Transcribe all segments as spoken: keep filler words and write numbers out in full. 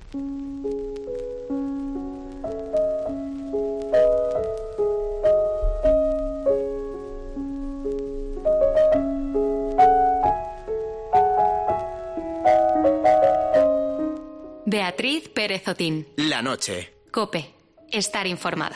Beatriz Pérez Otín. La noche. COPE. Estar informado.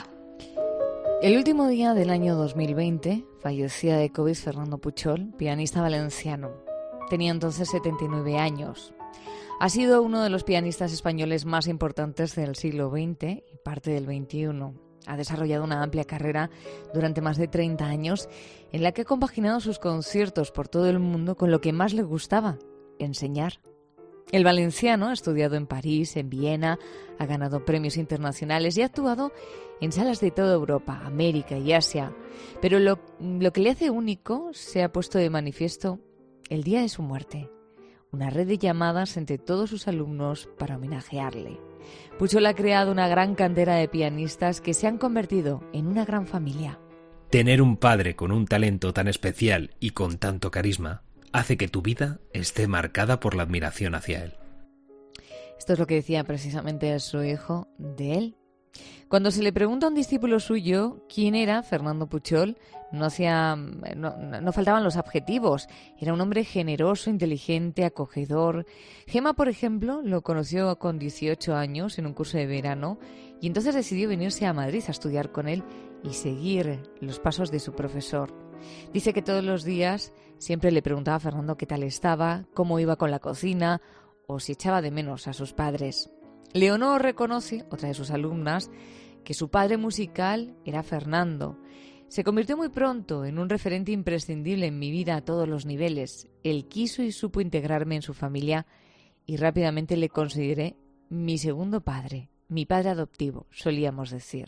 El último día del año dos mil veinte fallecía de COVID Fernando Puchol, pianista valenciano. Tenía entonces setenta y nueve años. Ha sido uno de los pianistas españoles más importantes del siglo veinte y parte del veintiuno. Ha desarrollado una amplia carrera durante más de treinta años en la que ha compaginado sus conciertos por todo el mundo con lo que más le gustaba, enseñar. El valenciano ha estudiado en París, en Viena, ha ganado premios internacionales y ha actuado en salas de toda Europa, América y Asia. Pero lo, lo que le hace único se ha puesto de manifiesto el día de su muerte. Una red de llamadas entre todos sus alumnos para homenajearle. Puchol ha creado una gran cantera de pianistas que se han convertido en una gran familia. Tener un padre con un talento tan especial y con tanto carisma hace que tu vida esté marcada por la admiración hacia él. Esto es lo que decía precisamente su hijo de él. Cuando se le pregunta a un discípulo suyo quién era Fernando Puchol, no, hacía, no, no faltaban los adjetivos. Era un hombre generoso, inteligente, acogedor. Gemma, por ejemplo, lo conoció con dieciocho años en un curso de verano y entonces decidió venirse a Madrid a estudiar con él y seguir los pasos de su profesor. Dice que todos los días siempre le preguntaba a Fernando qué tal estaba, cómo iba con la cocina o si echaba de menos a sus padres. Leonor reconoce, otra de sus alumnas, que su padre musical era Fernando. Se convirtió muy pronto en un referente imprescindible en mi vida a todos los niveles. Él quiso y supo integrarme en su familia y rápidamente le consideré mi segundo padre, mi padre adoptivo, solíamos decir.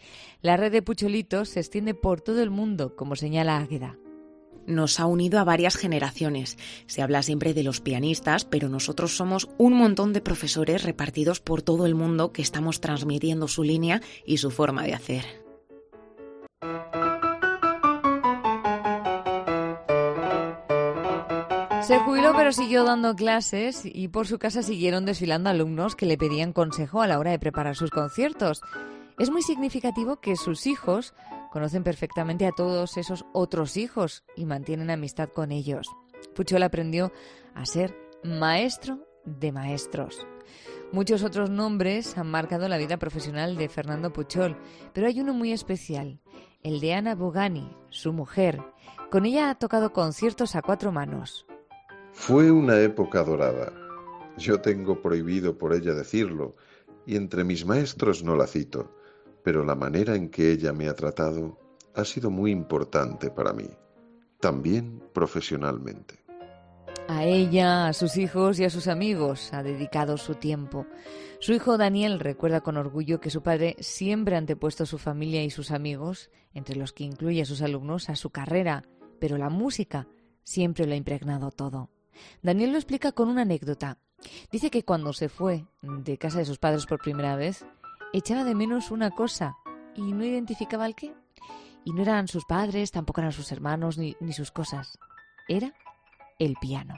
La red de Pucholitos se extiende por todo el mundo, como señala Águeda. Nos ha unido a varias generaciones. Se habla siempre de los pianistas, pero nosotros somos un montón de profesores repartidos por todo el mundo que estamos transmitiendo su línea y su forma de hacer. Se jubiló pero siguió dando clases y por su casa siguieron desfilando alumnos que le pedían consejo a la hora de preparar sus conciertos. Es muy significativo que sus hijos conocen perfectamente a todos esos otros hijos y mantienen amistad con ellos. Puchol aprendió a ser maestro de maestros. Muchos otros nombres han marcado la vida profesional de Fernando Puchol, pero hay uno muy especial, el de Ana Bogani, su mujer. Con ella ha tocado conciertos a cuatro manos. Fue una época dorada. Yo tengo prohibido por ella decirlo, y entre mis maestros no la cito. Pero la manera en que ella me ha tratado ha sido muy importante para mí, también profesionalmente. A ella, a sus hijos y a sus amigos ha dedicado su tiempo. Su hijo Daniel recuerda con orgullo que su padre siempre ha antepuesto a su familia y sus amigos, entre los que incluye a sus alumnos, a su carrera, pero la música siempre lo ha impregnado todo. Daniel lo explica con una anécdota. Dice que cuando se fue de casa de sus padres por primera vez, echaba de menos una cosa y no identificaba el qué. Y no eran sus padres, tampoco eran sus hermanos ni, ni sus cosas. Era el piano.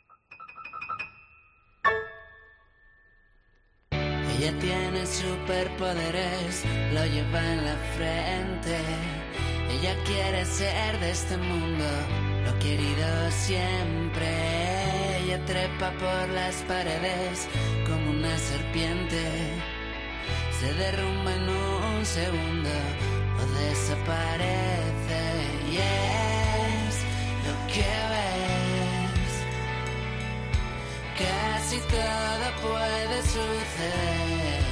Ella tiene superpoderes, lo lleva en la frente. Ella quiere ser de este mundo, lo ha querido siempre. Ella trepa por las paredes como una serpiente. Se derrumba en un segundo o desaparece. Y es lo que ves. Casi todo puede suceder.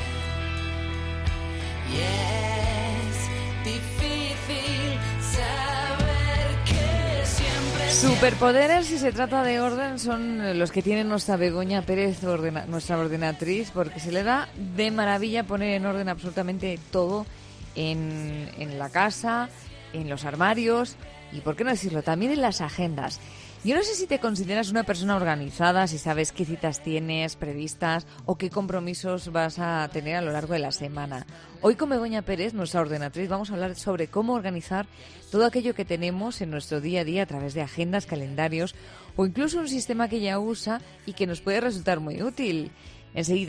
Y es difícil saber que siempre... Superpoderes, si se trata de orden, son los que tiene nuestra Begoña Pérez, ordena, nuestra ordenatriz, porque se le da de maravilla poner en orden absolutamente todo en, en la casa, en los armarios y, por qué no decirlo, también en las agendas. Yo no sé si te consideras una persona organizada, si sabes qué citas tienes previstas o qué compromisos vas a tener a lo largo de la semana. Hoy con Begoña Pérez, nuestra ordenatriz, vamos a hablar sobre cómo organizar todo aquello que tenemos en nuestro día a día a través de agendas, calendarios o incluso un sistema que ella usa y que nos puede resultar muy útil. Enseguida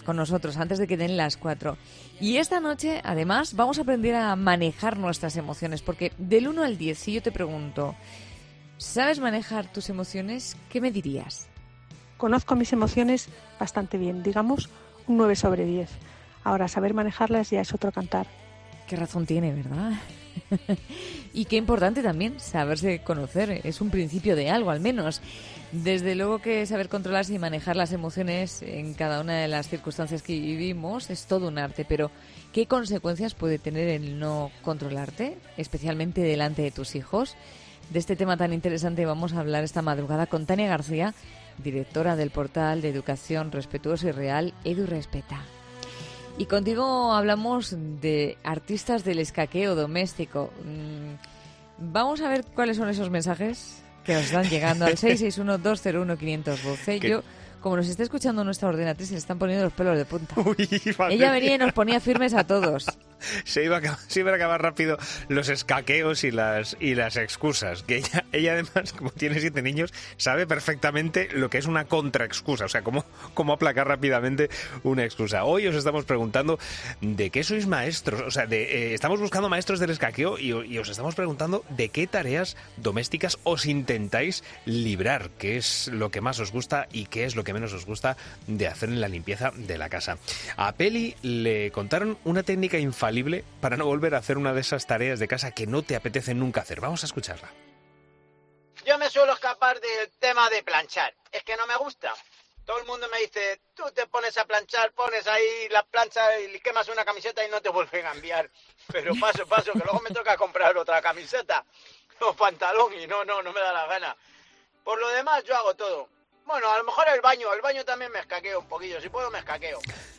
con nosotros antes de que den las cuatro. Y esta noche, además, vamos a aprender a manejar nuestras emociones, porque del uno al diez, si yo te pregunto, ¿sabes manejar tus emociones? ¿Qué me dirías? Conozco mis emociones bastante bien, digamos un nueve sobre diez. Ahora, saber manejarlas ya es otro cantar. Qué razón tiene, ¿verdad? Y qué importante también saberse conocer, es un principio de algo al menos. Desde luego que saber controlarse y manejar las emociones en cada una de las circunstancias que vivimos es todo un arte, pero ¿qué consecuencias puede tener el no controlarte, especialmente delante de tus hijos? De este tema tan interesante vamos a hablar esta madrugada con Tania García, directora del portal de educación respetuosa y real EduRespeta. Y contigo hablamos de artistas del escaqueo doméstico. Vamos a ver cuáles son esos mensajes que nos están llegando al seis seis uno, dos cero uno, cinco uno dos. Yo, como nos está escuchando nuestra ordenatriz, se le están poniendo los pelos de punta. Uy, ella venía y nos ponía firmes a todos. Se iba a acabar, se iba a acabar rápido los escaqueos y las y las excusas. Que ella, ella además, como tiene siete niños, sabe perfectamente lo que es una contraexcusa. O sea, cómo, cómo aplacar rápidamente una excusa. Hoy os estamos preguntando de qué sois maestros. O sea, de, eh, estamos buscando maestros del escaqueo y, y os estamos preguntando de qué tareas domésticas os intentáis librar. ¿Qué es lo que más os gusta y qué es lo que menos os gusta de hacer en la limpieza de la casa? A Peli le contaron una técnica infalible para no volver a hacer una de esas tareas de casa que no te apetece nunca hacer. Vamos a escucharla. Yo me suelo escapar del tema de planchar. Es que no me gusta. Todo el mundo me dice, tú te pones a planchar, pones ahí la plancha y quemas una camiseta y no te vuelven a enviar. Pero paso, paso, que luego me toca comprar otra camiseta o pantalón y no, no, no me da la gana. Por lo demás yo hago todo. Bueno, a lo mejor el baño, el baño también me escaqueo un poquillo. Si puedo me escaqueo.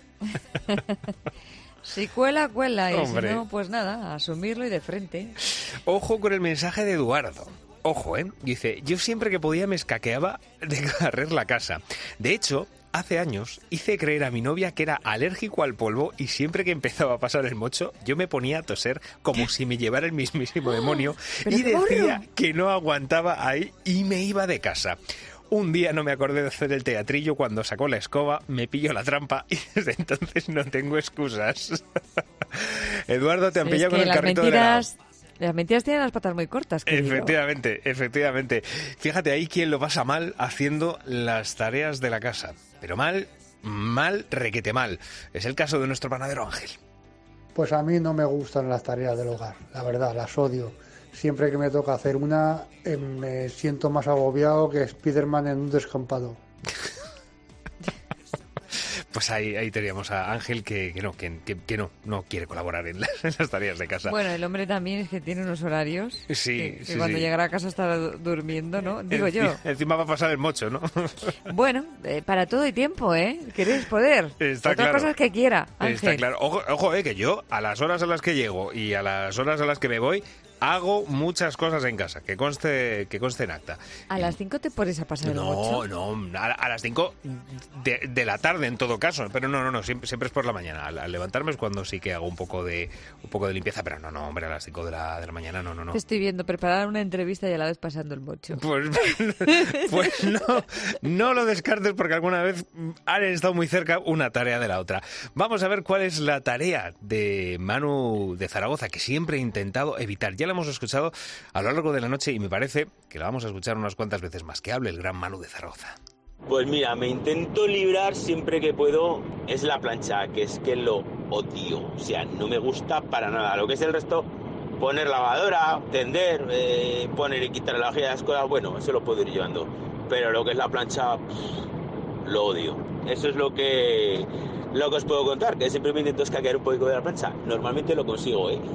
Si cuela, cuela, y Hombre. si no, pues nada, asumirlo y de frente. Ojo con el mensaje de Eduardo. Ojo, ¿eh? Dice, yo siempre que podía me escaqueaba de barrer la casa. De hecho, hace años hice creer a mi novia que era alérgico al polvo y siempre que empezaba a pasar el mocho, yo me ponía a toser como si me llevara el mismísimo demonio y decía que no aguantaba ahí y me iba de casa. Un día no me acordé de hacer el teatrillo cuando sacó la escoba, me pilló la trampa y desde entonces no tengo excusas. Eduardo, te han Es pillado que con el las carrito de helado. mentiras, las mentiras tienen las patas muy cortas, querido. Efectivamente, efectivamente. Fíjate, ahí quien lo pasa mal haciendo las tareas de la casa. Pero mal, mal, requete mal. Es el caso de nuestro panadero Ángel. Pues a mí no me gustan las tareas del hogar, la verdad, las odio. Siempre que me toca hacer una, eh, me siento más agobiado que Spiderman en un descampado. Pues ahí, ahí teníamos a Ángel que, que no, que, que, que no, no quiere colaborar en las, en las tareas de casa. Bueno, el hombre también es que tiene unos horarios. Sí, que, que sí, cuando sí. llegará a casa estará du- durmiendo, ¿no? Digo Enci- yo. Encima va a pasar el mocho, ¿no? Bueno, eh, para todo hay tiempo, ¿eh? Queréis poder. Está Otras claro. cosas que quiera, Ángel. Está claro. Ojo, ojo, eh, que yo a las horas a las que llego y a las horas a las que me voy hago muchas cosas en casa, que conste, que conste en acta. A las cinco te pones a pasar el No, mocho. no, a, a las cinco de, de la tarde en todo caso, pero no, no, no, siempre, siempre es por la mañana. Al, al levantarme es cuando sí que hago un poco de un poco de limpieza, pero no, no, hombre, a las cinco de la, de la mañana no, no, no. Te estoy viendo preparar una entrevista y a la vez pasando el mocho. Pues, pues no, no lo descartes porque alguna vez han estado muy cerca una tarea de la otra. Vamos a ver cuál es la tarea de Manu de Zaragoza, que siempre he intentado evitar. Ya la hemos escuchado a lo largo de la noche y me parece que la vamos a escuchar unas cuantas veces más. Que hable el gran Manu de Zaragoza. Pues mira, me intento librar siempre que puedo, es la plancha, que es que lo odio, o sea, no me gusta para nada. Lo que es el resto, poner lavadora, tender, eh, poner y quitar la vajilla de las cosas, bueno, eso lo puedo ir llevando. Pero lo que es la plancha, pff, lo odio. Eso es lo que, lo que os puedo contar, que siempre me intento escaquear un poco de la plancha. Normalmente lo consigo, ¿eh?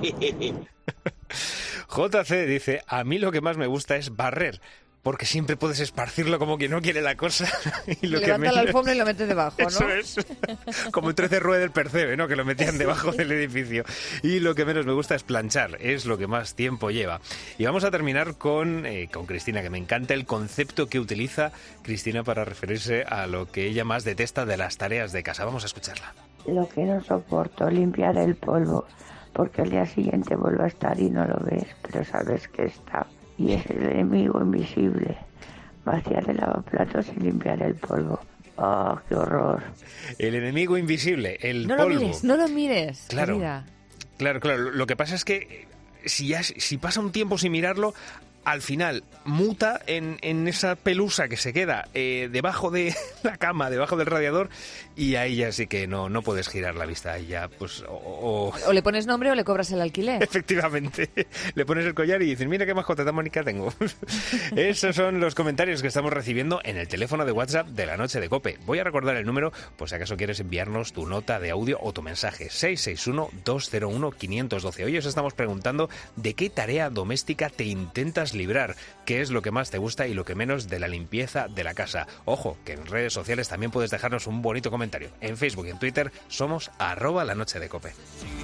J C dice, a mí lo que más me gusta es barrer, porque siempre puedes esparcirlo como quien no quiere la cosa. Y lo que Levanta menos- la alfombra y lo metes debajo, ¿no? Eso es. Como el trece Rue del Percebe, ¿no? Que lo metían debajo del edificio. Y lo que menos me gusta es planchar, es lo que más tiempo lleva. Y vamos a terminar con, eh, con Cristina, que me encanta el concepto que utiliza Cristina para referirse a lo que ella más detesta de las tareas de casa. Vamos a escucharla. Lo que no soporto, limpiar el polvo, porque al día siguiente vuelve a estar y no lo ves, pero sabes que está. Y es el enemigo invisible. Vaciar el lavaplatos y limpiar el polvo. ¡Ah, qué horror! El enemigo invisible, el no polvo. lo mires, no lo mires, Claro. querida. Claro, claro. Lo que pasa es que si, ya, si pasa un tiempo sin mirarlo, al final muta en, en esa pelusa que se queda eh, debajo de la cama, debajo del radiador, y ahí ya sí que no, no puedes girar la vista. Ahí ya, pues, o, o... O le pones nombre o le cobras el alquiler. Efectivamente. Le pones el collar y dices, mira qué mascota tan bonita tengo. Esos son los comentarios que estamos recibiendo en el teléfono de WhatsApp de La Noche de COPE. Voy a recordar el número, por si acaso quieres enviarnos tu nota de audio o tu mensaje. seis seis uno, dos cero uno, cinco uno dos. Hoy os estamos preguntando de qué tarea doméstica te intentas librar, qué es lo que más te gusta y lo que menos de la limpieza de la casa. Ojo, que en redes sociales también puedes dejarnos un bonito comentario. En Facebook y en Twitter somos arroba la noche de COPE.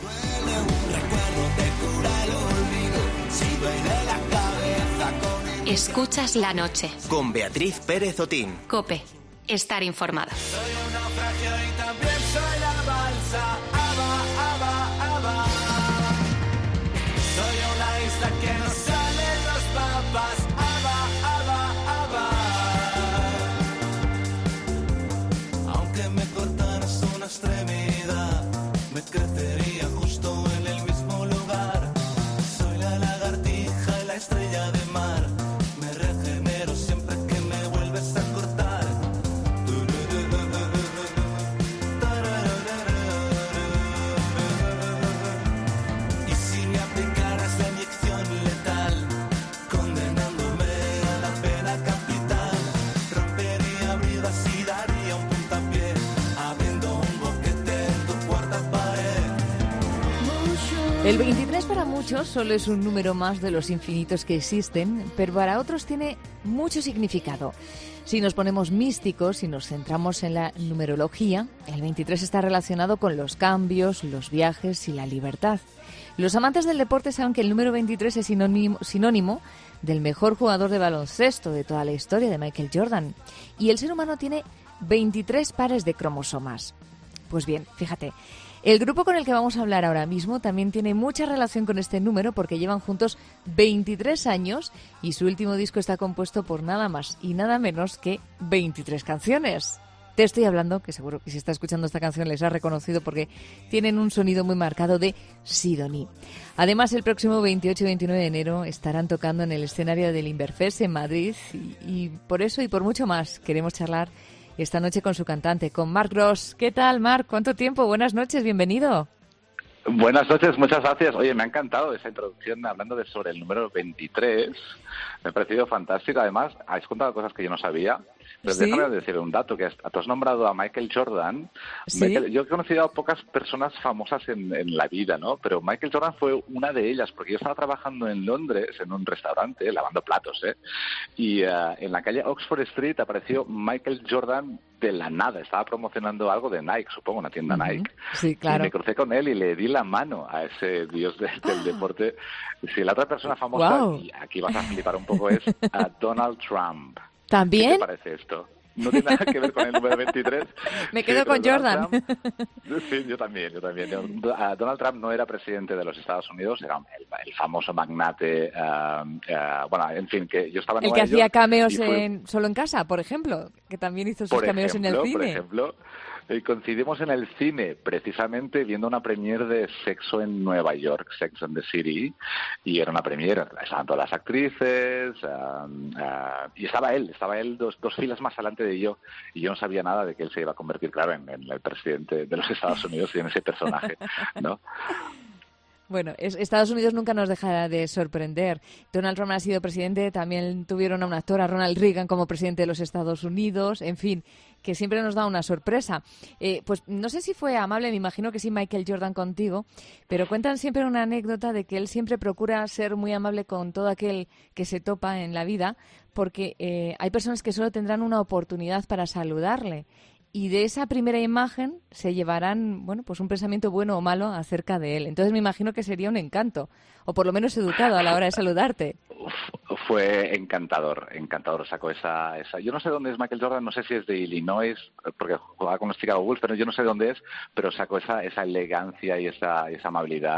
Escuchas la noche. Con Beatriz Pérez Otín. COPE. Estar informado. Soy un naufragio y también soy la balsa. Aba, aba, aba. Soy una isla que no salen los papas. Aba, aba, aba. Aunque me cortaras una extremidad, me crecería justo en el mismo lugar. Soy la lagartija y la estrella de mar. Me regenero siempre que me vuelves a cortar. Y si me aplicaras la inyección letal, condenándome a la pena capital, rompería bridas y daría un puntapié, abriendo un boquete en tu cuarta pared. El veintitrés para muchos solo es un número más de los infinitos que existen, pero para otros tiene mucho significado. Si nos ponemos místicos y nos centramos en la numerología, el veintitrés está relacionado con los cambios, los viajes y la libertad. Los amantes del deporte saben que el número veintitrés es sinónimo, sinónimo del mejor jugador de baloncesto de toda la historia, de Michael Jordan. Y el ser humano tiene veintitrés pares de cromosomas. Pues bien, fíjate, el grupo con el que vamos a hablar ahora mismo también tiene mucha relación con este número porque llevan juntos veintitrés años y su último disco está compuesto por nada más y nada menos que veintitrés canciones. Te estoy hablando, que seguro que si está escuchando esta canción les ha reconocido porque tienen un sonido muy marcado de Sidoní. Además, el próximo veintiocho y veintinueve de enero estarán tocando en el escenario del Inverfest en Madrid y, y por eso y por mucho más queremos charlar esta noche con su cantante, con Marc Ros. ¿Qué tal, Marc? ¿Cuánto tiempo? Buenas noches, bienvenido. Buenas noches, muchas gracias. Oye, me ha encantado esa introducción hablando de sobre el número veintitrés. Me ha parecido fantástico. Además, habéis contado cosas que yo no sabía. Pero ¿Sí? déjame decir un dato, que tú has nombrado a Michael Jordan. ¿Sí? Michael, yo he conocido a pocas personas famosas en, en la vida, ¿no? Pero Michael Jordan fue una de ellas, porque yo estaba trabajando en Londres, en un restaurante, lavando platos, ¿eh? Y uh, en la calle Oxford Street apareció Michael Jordan de la nada. Estaba promocionando algo de Nike, supongo, una tienda uh-huh. Nike. Sí, claro. Y me crucé con él y le di la mano a ese dios de, del deporte. Si la otra persona famosa, wow. y aquí vas a flipar un poco, es a Donald Trump. ¿También? ¿Qué te parece esto? No tiene nada que ver con el número veintitrés. Me quedo sí, con Jordan. Trump, sí, yo también, yo también. Donald Trump no era presidente de los Estados Unidos, era el, el famoso magnate, uh, uh, bueno, en fin, que yo estaba en El Nueva que hacía York cameos fue... en, solo en casa, por ejemplo, que también hizo sus por cameos ejemplo, en el cine. Por ejemplo, y coincidimos en el cine, precisamente viendo una premiere de Sexo en Nueva York, Sex and the City, y era una premiere, estaban todas las actrices, uh, uh, y estaba él, estaba él dos, dos filas más adelante de yo, y yo no sabía nada de que él se iba a convertir, claro, en, en el presidente de los Estados Unidos y en ese personaje, ¿no? Bueno, es, Estados Unidos nunca nos dejará de sorprender. Donald Trump ha sido presidente, también tuvieron a un actor, a Ronald Reagan, como presidente de los Estados Unidos, en fin, que siempre nos da una sorpresa. Eh, pues no sé si fue amable, me imagino que sí, Michael Jordan contigo, pero cuentan siempre una anécdota de que él siempre procura ser muy amable con todo aquel que se topa en la vida, porque eh, hay personas que solo tendrán una oportunidad para saludarle. Y de esa primera imagen se llevarán, bueno, pues un pensamiento bueno o malo acerca de él. Entonces me imagino que sería un encanto, o por lo menos educado a la hora de saludarte. Fue encantador, encantador. Sacó esa, esa... Yo no sé dónde es Michael Jordan, no sé si es de Illinois, porque jugaba con los Chicago Bulls, pero yo no sé dónde es, pero sacó esa, esa elegancia y esa, esa amabilidad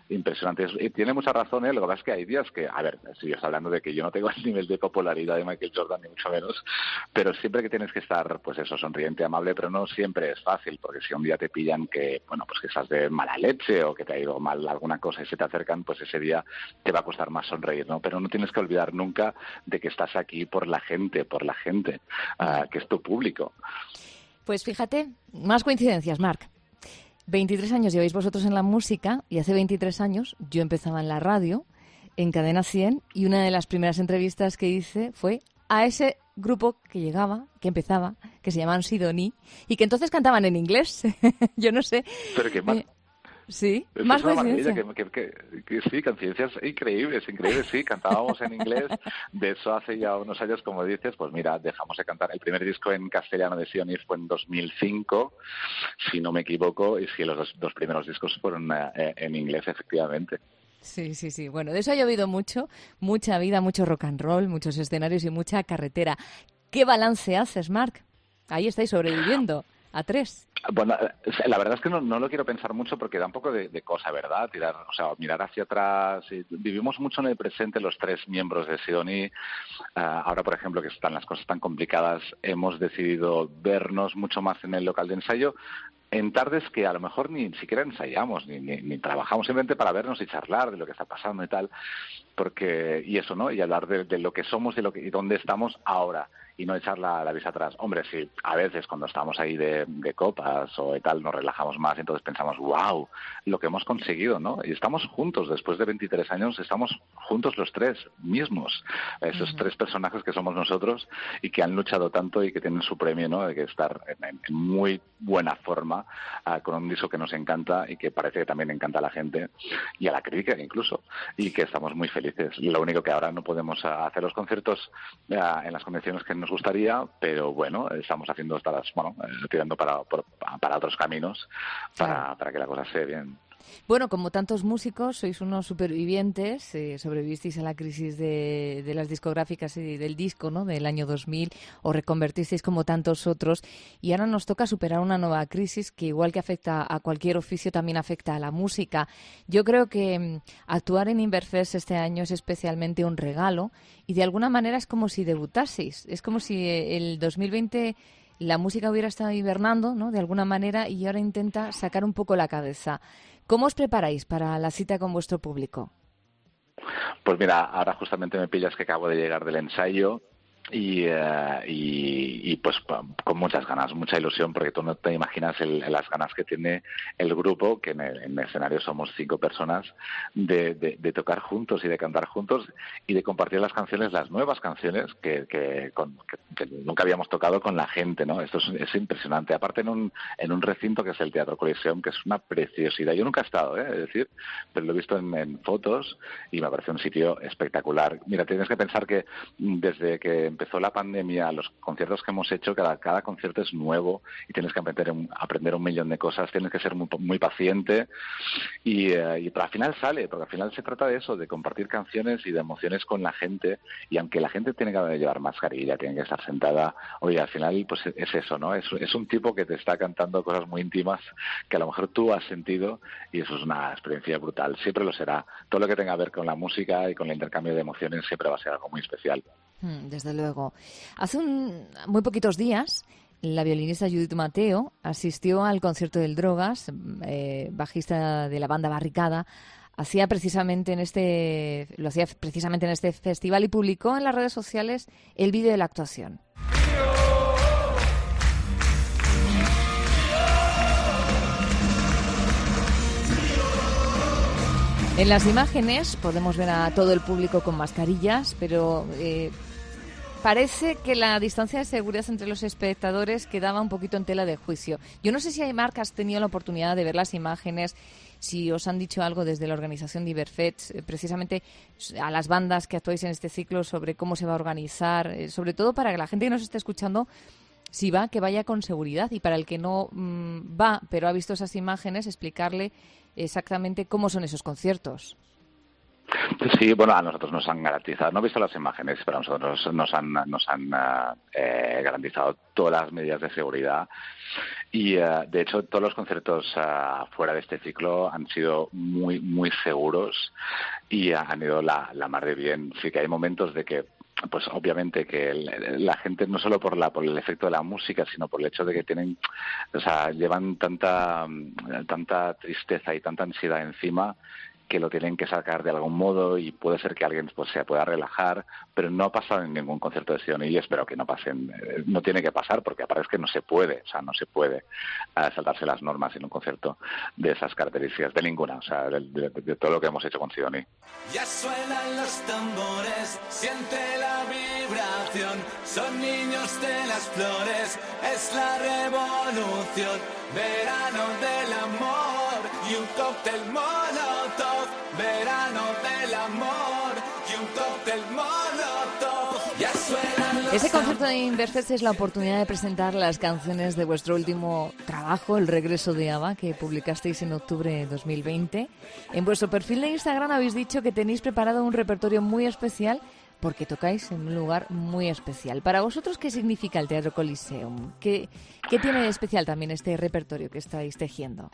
impresionante. Y tiene mucha razón, ¿eh? Lo que pasa es que hay días que, a ver, sigues hablando de que yo no tengo el nivel de popularidad de Michael Jordan, ni mucho menos, pero siempre que tienes que estar, pues eso, sonriente, amable, pero no siempre es fácil, porque si un día te pillan que, bueno, pues que estás de mala leche o que te ha ido mal alguna cosa y se te acercan, pues ese día te va a costar más sonreír, ¿no? Pero no tienes que olvidar nunca de que estás aquí por la gente, por la gente, uh, que es tu público. Pues fíjate, más coincidencias, Marc. veintitrés años lleváis vosotros en la música y hace veintitrés años yo empezaba en la radio, en Cadena cien, y una de las primeras entrevistas que hice fue a ese grupo que llegaba, que empezaba, que se llamaban Sidoní, y que entonces cantaban en inglés. Yo no sé. Pero que más... Eh, sí, es más una coincidencia. maravilla, que, que, que, que sí, coincidencias increíbles, increíbles, sí, cantábamos en inglés, de eso hace ya unos años, como dices, pues mira, dejamos de cantar. El primer disco en castellano de Sidoní fue en dos mil cinco, si no me equivoco, y sí, los dos, dos primeros discos fueron eh, en inglés, efectivamente. Sí, sí, sí. Bueno, de eso ha llovido mucho, mucha vida, mucho rock and roll, muchos escenarios y mucha carretera. ¿Qué balance haces, Marc? Ahí estáis sobreviviendo. A tres. Bueno, la verdad es que no, no lo quiero pensar mucho porque da un poco de, de cosa, ¿verdad? Tirar, o sea, mirar hacia atrás. Vivimos mucho en el presente los tres miembros de Sidoní. Uh, ahora, por ejemplo, que están las cosas tan complicadas, hemos decidido vernos mucho más en el local de ensayo en tardes que a lo mejor ni siquiera ensayamos, ni, ni, ni trabajamos, simplemente para vernos y charlar de lo que está pasando y tal. Porque, y eso, ¿no? Y hablar de, de lo que somos y, lo que, y dónde estamos ahora. Y no echar la, la vista atrás. Hombre, sí, a veces cuando estamos ahí de, de copas o de tal, nos relajamos más y entonces pensamos, wow, lo que hemos conseguido, ¿no? Y estamos juntos, después de veintitrés años, estamos juntos los tres mismos. Esos uh-huh. tres personajes que somos nosotros y que han luchado tanto y que tienen su premio, ¿no? De que estar en, en muy buena forma, uh, con un disco que nos encanta y que parece que también encanta a la gente y a la crítica incluso, y que estamos muy felices. Lo único que ahora no podemos uh, hacer los conciertos uh, en las condiciones que nos gustaría, pero bueno, estamos haciendo estas, bueno, eh, tirando para, por, para otros caminos para, claro. para que la cosa sea bien. Bueno, como tantos músicos, sois unos supervivientes, eh, sobrevivisteis a la crisis de, de las discográficas y del disco, ¿no?, del año dos mil, os reconvertisteis como tantos otros, y ahora nos toca superar una nueva crisis que, igual que afecta a cualquier oficio, también afecta a la música. Yo creo que mm, actuar en Inverfest este año es especialmente un regalo, y de alguna manera es como si debutaseis, es como si el dos mil veinte la música hubiera estado hibernando, ¿no?, de alguna manera, y ahora intenta sacar un poco la cabeza. ¿Cómo os preparáis para la cita con vuestro público? Pues mira, ahora justamente me pillas que acabo de llegar del ensayo y, uh, y, y pues con muchas ganas, mucha ilusión, porque tú no te imaginas el, las ganas que tiene el grupo, que en el, en el escenario somos cinco personas, de, de, de tocar juntos y de cantar juntos y de compartir las canciones, las nuevas canciones que, que, con, que, que nunca habíamos tocado con la gente, ¿no? Esto es, es impresionante. Aparte en un, en un recinto que es el Teatro Coliseum, que es una preciosidad. Yo nunca he estado, ¿eh? Es decir, pero lo he visto en, en fotos y me parece un sitio espectacular. Mira, tienes que pensar que desde que empezó la pandemia, los conciertos que hemos hecho, cada, cada concierto es nuevo y tienes que aprender un, aprender un millón de cosas, tienes que ser muy, muy paciente y, eh, y pero al final sale, porque al final se trata de eso, de compartir canciones y de emociones con la gente, y aunque la gente tiene que llevar mascarilla, tiene que estar sentada, oye, al final pues es eso, ¿no? Es, es un tipo que te está cantando cosas muy íntimas que a lo mejor tú has sentido, y eso es una experiencia brutal, siempre lo será. Todo lo que tenga que ver con la música y con el intercambio de emociones siempre va a ser algo muy especial. Desde luego. Hace un, muy poquitos días, la violinista Judith Mateo asistió al concierto del Drogas, eh, bajista de la banda Barricada. Hacía precisamente en este, lo hacía precisamente en este festival y publicó en las redes sociales el vídeo de la actuación. En las imágenes podemos ver a todo el público con mascarillas, pero eh, parece que la distancia de seguridad entre los espectadores quedaba un poquito en tela de juicio. Yo no sé si hay marcas tenido la oportunidad de ver las imágenes, si os han dicho algo desde la organización de Iberfest, eh, precisamente a las bandas que actuáis en este ciclo, sobre cómo se va a organizar, eh, sobre todo para que la gente que nos esté escuchando, si va, que vaya con seguridad, y para el que no mmm, va, pero ha visto esas imágenes, explicarle exactamente cómo son esos conciertos. Sí, bueno, a nosotros nos han garantizado, no he visto las imágenes, pero a nosotros nos han, nos han eh, garantizado todas las medidas de seguridad y, uh, de hecho, todos los conciertos uh, fuera de este ciclo han sido muy, muy seguros y uh, han ido la, la mar de bien. Sí que hay momentos de que pues obviamente que el, la gente no solo por la por el efecto de la música, sino por el hecho de que tienen, o sea, llevan tanta tanta tristeza y tanta ansiedad encima que lo tienen que sacar de algún modo y puede ser que alguien pues se pueda relajar, pero no ha pasado en ningún concierto de Sidoní y espero que no pasen, no tiene que pasar porque aparte es que no se puede, o sea, no se puede uh, saltarse las normas en un concierto de esas características, de ninguna, o sea, de, de, de todo lo que hemos hecho con Sidoní. Ya suenan los tambores, siente la vibración, son niños de las flores, es la revolución, verano del amor y un cóctel molotov, verano del amor y un cóctel molotov, ya suenan los Ese concierto de Inverfest es la oportunidad de presentar las canciones de vuestro último trabajo, El regreso de ABBA, que publicasteis en octubre de dos mil veinte. En vuestro perfil de Instagram habéis dicho que tenéis preparado un repertorio muy especial porque tocáis en un lugar muy especial. Para vosotros, ¿qué significa el Teatro Coliseum? ¿Qué, qué tiene de especial también este repertorio que estáis tejiendo?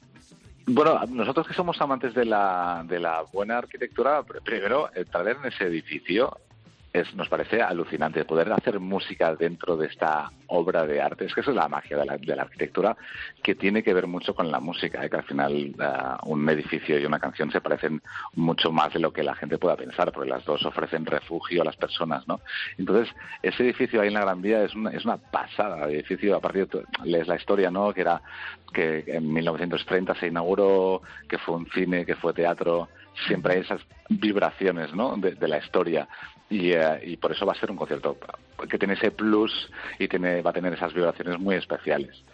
Bueno, nosotros que somos amantes de la, de la buena arquitectura, primero, entrar en ese edificio es, nos parece alucinante. Poder hacer música dentro de esta obra de arte, es que eso es la magia de la, de la arquitectura, que tiene que ver mucho con la música, ¿eh? Que al final uh, un edificio y una canción se parecen mucho más de lo que la gente pueda pensar, porque las dos ofrecen refugio a las personas, ¿no? Entonces, ese edificio ahí en la Gran Vía es una, es una pasada de edificio. A partir de, lees la historia, ¿no? Que era que en mil novecientos treinta se inauguró, que fue un cine, que fue teatro, siempre hay esas vibraciones, ¿no? de, de la historia. Y, uh, y por eso va a ser un concierto que tiene ese plus y tiene va a tener esas vibraciones muy especiales.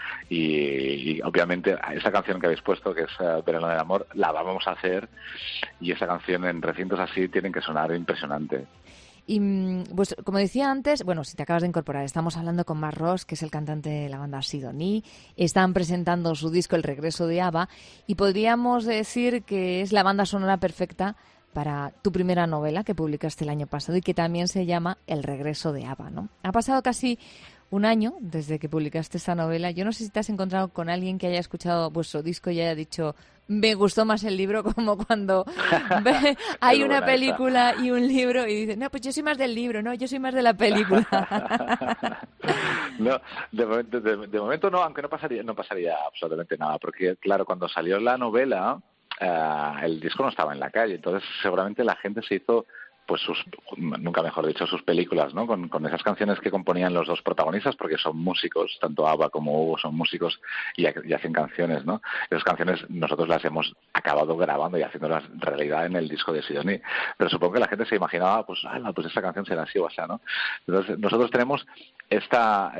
Y, y obviamente esa canción que habéis puesto, que es uh, Verano del Amor, la vamos a hacer y esa canción en recintos así tienen que sonar impresionante. Y pues, como decía antes, bueno, si te acabas de incorporar, estamos hablando con Marc Ros, que es el cantante de la banda Sidoní. Están presentando su disco El regreso de ABBA y podríamos decir que es la banda sonora perfecta para tu primera novela que publicaste el año pasado y que también se llama El regreso de ABBA, ¿no? Ha pasado casi un año desde que publicaste esta novela. Yo no sé si te has encontrado con alguien que haya escuchado vuestro disco y haya dicho me gustó más el libro, como cuando ve, hay una película esa. Y un libro y dices, no, pues yo soy más del libro, no, yo soy más de la película. No, de momento, de, de momento no, aunque no pasaría, no pasaría absolutamente nada, porque claro, cuando salió la novela, uh, el disco no estaba en la calle, entonces seguramente la gente se hizo pues sus, nunca mejor dicho, sus películas, ¿no? Con, con esas canciones que componían los dos protagonistas, porque son músicos, tanto ABBA como Hugo son músicos y, y hacen canciones, ¿no? Esas canciones nosotros las hemos acabado grabando y haciéndolas realidad en el disco de Sidoní, pero supongo que la gente se imaginaba, pues, ah, pues esa canción será así o así, ¿no? Entonces nosotros tenemos esta,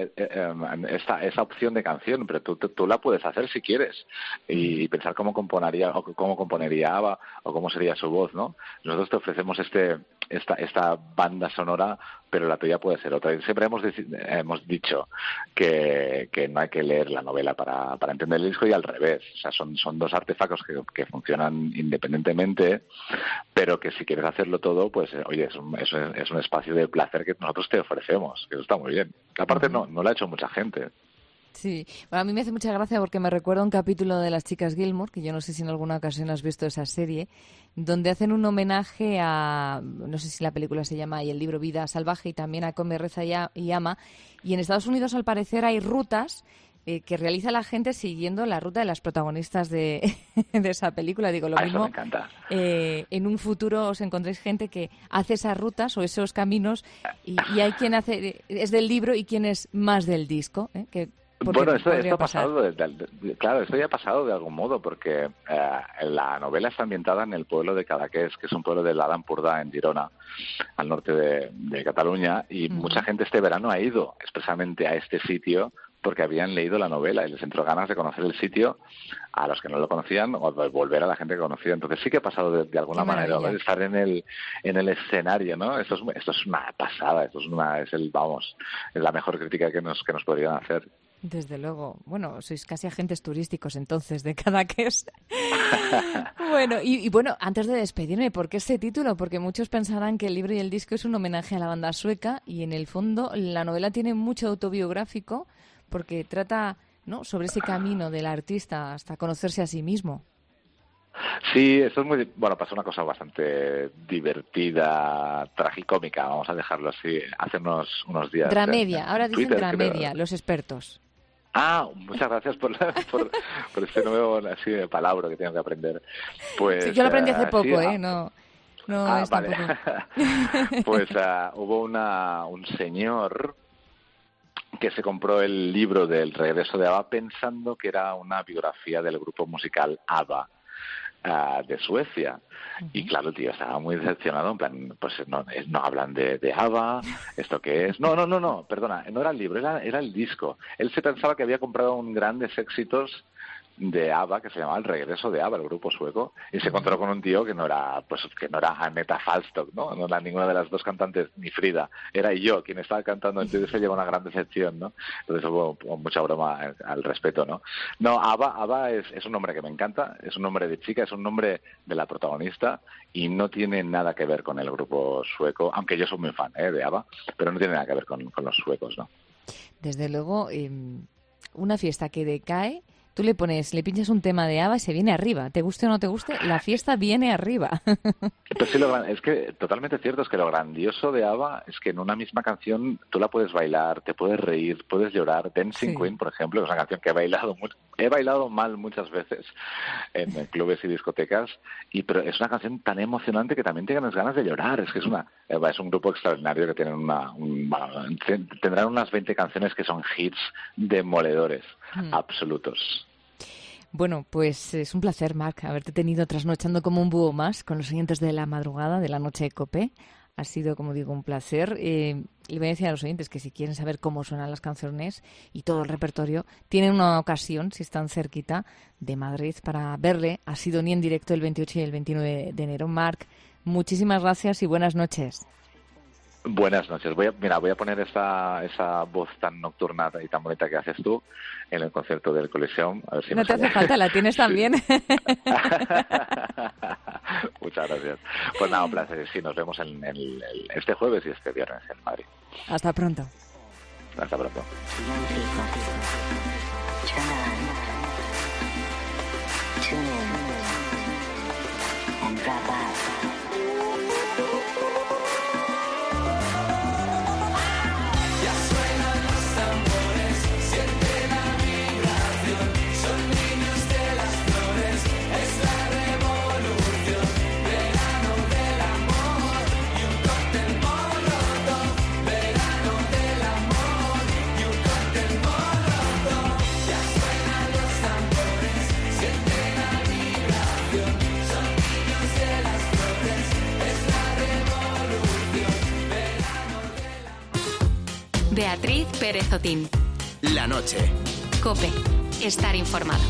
esta esa opción de canción, pero tú, tú, tú la puedes hacer si quieres y, y pensar cómo componería o cómo componería ABBA o cómo sería su voz, ¿no? Nosotros te ofrecemos este esta esta banda sonora, pero la tuya puede ser otra. Y siempre hemos hemos dicho que, que no hay que leer la novela para, para entender el disco y al revés. O sea, son, son dos artefactos que, que funcionan independientemente, pero que si quieres hacerlo todo, pues oye, es un, es, es un espacio de placer que nosotros te ofrecemos, que eso está muy bien. Aparte, no, no lo ha hecho mucha gente. Sí, bueno, a mí me hace mucha gracia porque me recuerda un capítulo de Las Chicas Gilmore, que yo no sé si en alguna ocasión has visto esa serie, donde hacen un homenaje a, no sé si la película se llama y el libro Vida Salvaje, y también a Come, Reza y Ama, y en Estados Unidos al parecer hay rutas eh, que realiza la gente siguiendo la ruta de las protagonistas de, de esa película. Digo, lo a mismo, eso me encanta. Eh, en un futuro os encontréis gente que hace esas rutas o esos caminos y, y hay quien hace es del libro y quien es más del disco, ¿eh? que Bueno, esto, esto ha pasado, de, de, de, claro, esto ya ha pasado de algún modo, porque eh, la novela está ambientada en el pueblo de Cadaqués, que es un pueblo de l'Alt Empordà, en Girona, al norte de, de Cataluña, y mm. mucha gente este verano ha ido expresamente a este sitio porque habían leído la novela y les entró ganas de conocer el sitio a los que no lo conocían o de volver a la gente que conocía. Entonces sí que ha pasado de, de alguna manera, ¿no? Estar en el en el escenario, ¿no? Esto es esto es una pasada, esto es una es el vamos, es la mejor crítica que nos que nos podrían hacer. Desde luego. Bueno, sois casi agentes turísticos entonces de Cadaqués. Bueno, y, y bueno, antes de despedirme, ¿por qué este título? Porque muchos pensarán que el libro y el disco es un homenaje a la banda sueca y en el fondo la novela tiene mucho autobiográfico porque trata, ¿no?, sobre ese camino del artista hasta conocerse a sí mismo. Sí, eso es muy... Bueno, pasó una cosa bastante divertida, tragicómica, vamos a dejarlo así, hace unos, unos días. Dramedia, ahora dicen Twitter, dramedia, creo. los expertos. Ah, muchas gracias por, la, por, por este nuevo así de palabra que tengo que aprender. Pues, Sí, yo lo aprendí hace uh, poco, sí, ¿eh? ah, No, no ah, es vale. tampoco. Pues uh, hubo una, un señor que se compró el libro del regreso de ABBA pensando que era una biografía del grupo musical ABBA. Uh, de Suecia. Uh-huh. Y claro, tío, estaba muy decepcionado, en plan, pues no, no hablan de, de ABBA, ¿esto qué es? No, no, no, no, perdona, no era el libro, era, era el disco. Él se pensaba que había comprado un grandes éxitos de ABBA, que se llamaba El regreso de ABBA, el grupo sueco, y se encontró con un tío que no era, pues que no era Aneta Falstock, ¿no? No era ninguna de las dos cantantes, ni Frida, era yo quien estaba cantando, entonces se llevó una gran decepción, ¿no? Entonces hubo mucha broma al respecto, ¿no? No, ABBA, ABBA es, es un nombre que me encanta, es un nombre de chica, es un nombre de la protagonista y no tiene nada que ver con el grupo sueco, aunque yo soy muy fan, ¿eh?, de ABBA, pero no tiene nada que ver con, con los suecos, ¿no? Desde luego, eh, una fiesta que decae. Tú le pones, le pinchas un tema de ABBA y se viene arriba. Te guste o no te guste, la fiesta viene arriba. Pero sí, lo, es que totalmente cierto, es que lo grandioso de ABBA es que en una misma canción tú la puedes bailar, te puedes reír, puedes llorar. Dancing Sí. Queen, por ejemplo, es una canción que he bailado mu- he bailado mal muchas veces en clubes y discotecas, y pero es una canción tan emocionante que también tienes ganas de llorar. Es que es una es un grupo extraordinario que tienen una un, bueno, tendrán unas veinte canciones que son hits demoledores, Mm. absolutos. Bueno, pues es un placer, Marc, haberte tenido trasnochando como un búho más con los oyentes de la madrugada, de la noche de COPE. Ha sido, como digo, un placer. Eh, le voy a decir a los oyentes que si quieren saber cómo suenan las canciones y todo el repertorio, tienen una ocasión, si están cerquita de Madrid, para verle a Sidoní en directo el veintiocho y el veintinueve de enero. Marc, muchísimas gracias y buenas noches. Buenas noches. Voy a, mira, voy a poner esa, esa voz tan nocturna y tan bonita que haces tú en el concierto del Coliseum. A ver si No te sale. hace falta, la tienes también. Muchas gracias. Pues nada, un placer. Sí, nos vemos en, en el, este jueves y este viernes en Madrid. Hasta pronto. Hasta pronto. Ya suenan los tambores, siente la vibración, son niños de las flores, es la revolución, verano del amor y un cóctel molotov, verano del amor y un cóctel molotov. Ya suenan los tambores, siente la vibración, son niños de las flores, es la revolución, verano del amor. Beatriz Pérez Otín. La noche. COPE. Estar informado.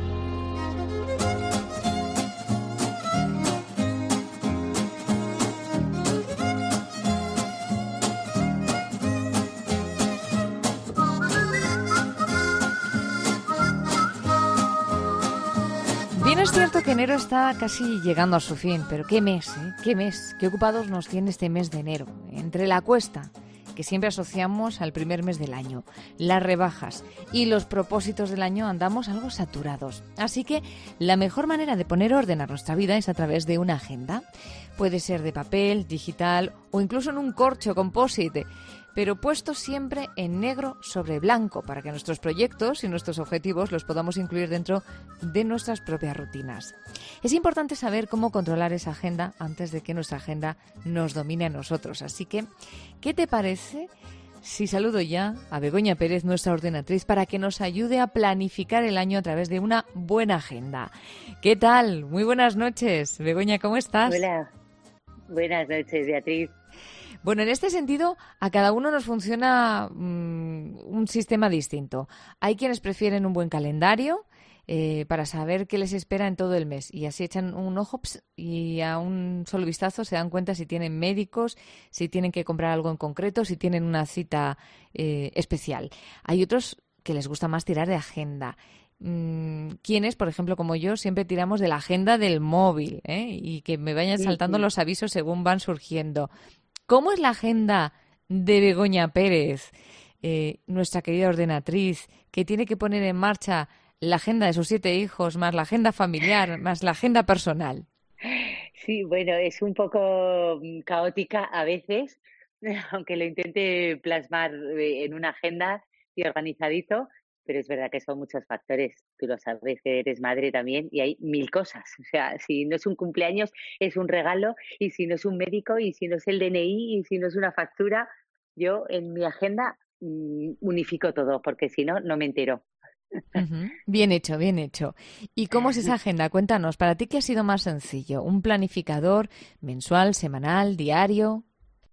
Bien, es cierto que enero está casi llegando a su fin, pero qué mes, ¿eh? Qué mes, qué ocupados nos tiene este mes de enero. Entre la cuesta, que siempre asociamos al primer mes del año, las rebajas y los propósitos del año, andamos algo saturados. Así que la mejor manera de poner orden a nuestra vida es a través de una agenda. Puede ser de papel, digital o incluso en un corcho composite, pero puesto siempre en negro sobre blanco para que nuestros proyectos y nuestros objetivos los podamos incluir dentro de nuestras propias rutinas. Es importante saber cómo controlar esa agenda antes de que nuestra agenda nos domine a nosotros. Así que, ¿qué te parece si saludo ya a Begoña Pérez, nuestra ordenatriz, para que nos ayude a planificar el año a través de una buena agenda? ¿Qué tal? Muy buenas noches. Begoña, ¿cómo estás? Hola. Buenas noches, Beatriz. Bueno, en este sentido, a cada uno nos funciona mmm, un sistema distinto. Hay quienes prefieren un buen calendario eh, para saber qué les espera en todo el mes y así echan un ojo ps, y a un solo vistazo se dan cuenta si tienen médicos, si tienen que comprar algo en concreto, si tienen una cita eh, especial. Hay otros que les gusta más tirar de agenda. Quienes, por ejemplo, como yo, siempre tiramos de la agenda del móvil, ¿eh? Y que me vayan saltando los avisos según van surgiendo. ¿Cómo es la agenda de Begoña Pérez, eh, nuestra querida ordenatriz, que tiene que poner en marcha la agenda de sus siete hijos, más la agenda familiar, más la agenda personal? Sí, bueno, es un poco caótica a veces, aunque lo intente plasmar en una agenda y organizadito. Pero es verdad que son muchos factores. Tú lo sabes, que eres madre también y hay mil cosas. O sea, si no es un cumpleaños, es un regalo, y si no es un médico, y si no es el D N I, y si no es una factura, yo en mi agenda mmm, unifico todo, porque si no, no me entero. Uh-huh. Bien hecho, bien hecho. ¿Y cómo es esa agenda? Cuéntanos, ¿para ti qué ha sido más sencillo? ¿Un planificador mensual, semanal, diario?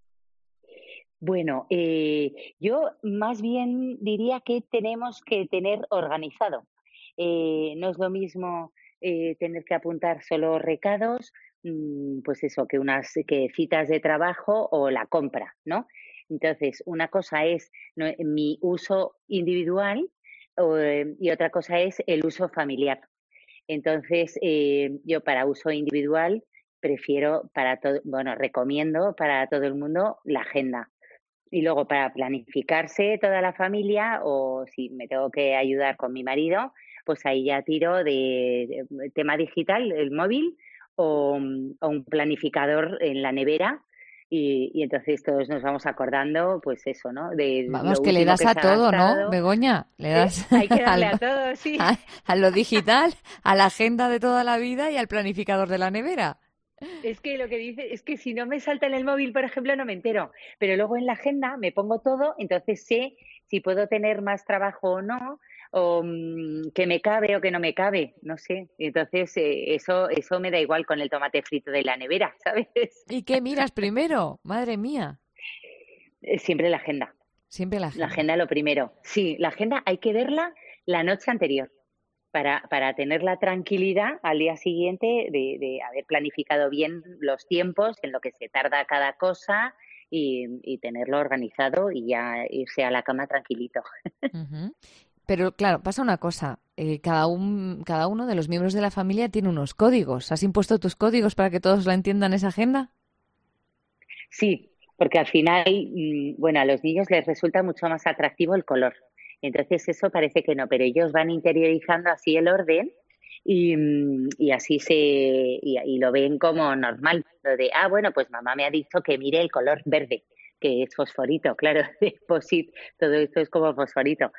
Bueno, eh, yo más bien diría que tenemos que tener organizado. Eh, no es lo mismo eh, tener que apuntar solo recados, mmm, pues eso, que unas que citas de trabajo o la compra, ¿no? Entonces, una cosa es no, mi uso individual o, eh, y otra cosa es el uso familiar. Entonces, eh, yo para uso individual prefiero para todo, bueno, recomiendo para todo el mundo la agenda. Y luego para planificarse toda la familia, o si me tengo que ayudar con mi marido, pues ahí ya tiro de, de tema digital, el móvil, o, o un planificador en la nevera. Y, y entonces todos nos vamos acordando, pues eso, ¿no? De Vamos, que le das a todo, ¿no, Begoña? Le das sí, hay que darle al, a todo, sí. A, a lo digital, a la agenda de toda la vida y al planificador de la nevera. Es que lo que dice es que si no me salta en el móvil, por ejemplo, no me entero. Pero luego en la agenda me pongo todo, entonces sé si puedo tener más trabajo o no, o mmm, que me cabe o que no me cabe, no sé. Entonces eh, eso eso me da igual con el tomate frito de la nevera, ¿sabes? ¿Y qué miras primero? Madre mía. Siempre la agenda. Siempre la agenda. La agenda lo primero. Sí, la agenda hay que verla la noche anterior. Para, para tener la tranquilidad al día siguiente de, de haber planificado bien los tiempos, en lo que se tarda cada cosa y, y tenerlo organizado y ya irse a la cama tranquilito. Uh-huh. Pero claro, pasa una cosa, eh, cada, un, cada uno de los miembros de la familia tiene unos códigos. ¿Has impuesto tus códigos para que todos la entiendan esa agenda? Sí, porque al final, bueno, a los niños les resulta mucho más atractivo el color. Entonces eso parece que no, pero ellos van interiorizando así el orden y, y así se y, y lo ven como normal. Lo de, ah, bueno, pues mamá me ha dicho que mire el color verde, que es fosforito, claro, posit, todo esto es como fosforito.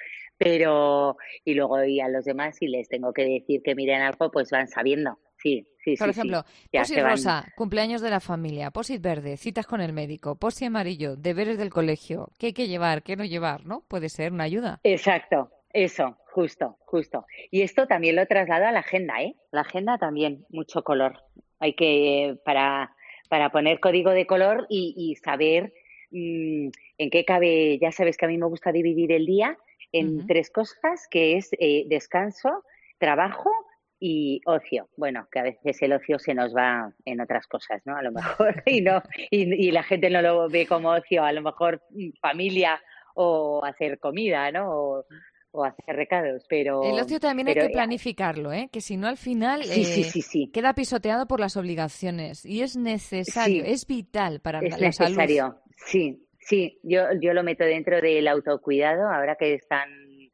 Pero, y luego y a los demás, si les tengo que decir que miren algo, pues van sabiendo. Sí, sí, Por sí. ejemplo, sí. posit rosa, cumpleaños de la familia, posit verde, citas con el médico, posit amarillo, deberes del colegio, qué hay que llevar, qué no llevar, ¿no? Puede ser una ayuda. Exacto, eso, justo, justo. Y esto también lo traslado a la agenda, ¿eh? La agenda también, mucho color. Hay que, para, para poner código de color y, y saber mmm, en qué cabe. Ya sabes que a mí me gusta dividir el día en uh-huh. tres cosas, que es eh, descanso, trabajo y ocio. Bueno, que a veces el ocio se nos va en otras cosas, ¿no? A lo mejor, y no y, y la gente no lo ve como ocio, a lo mejor familia o hacer comida, ¿no? O, o hacer recados, pero... El ocio también pero, hay que planificarlo, ¿eh? Que si no al final sí, eh, sí, sí, sí. queda pisoteado por las obligaciones. Y es necesario, sí, es vital para es la necesario. salud. Sí, sí, yo, yo lo meto dentro del autocuidado, ahora que es tan,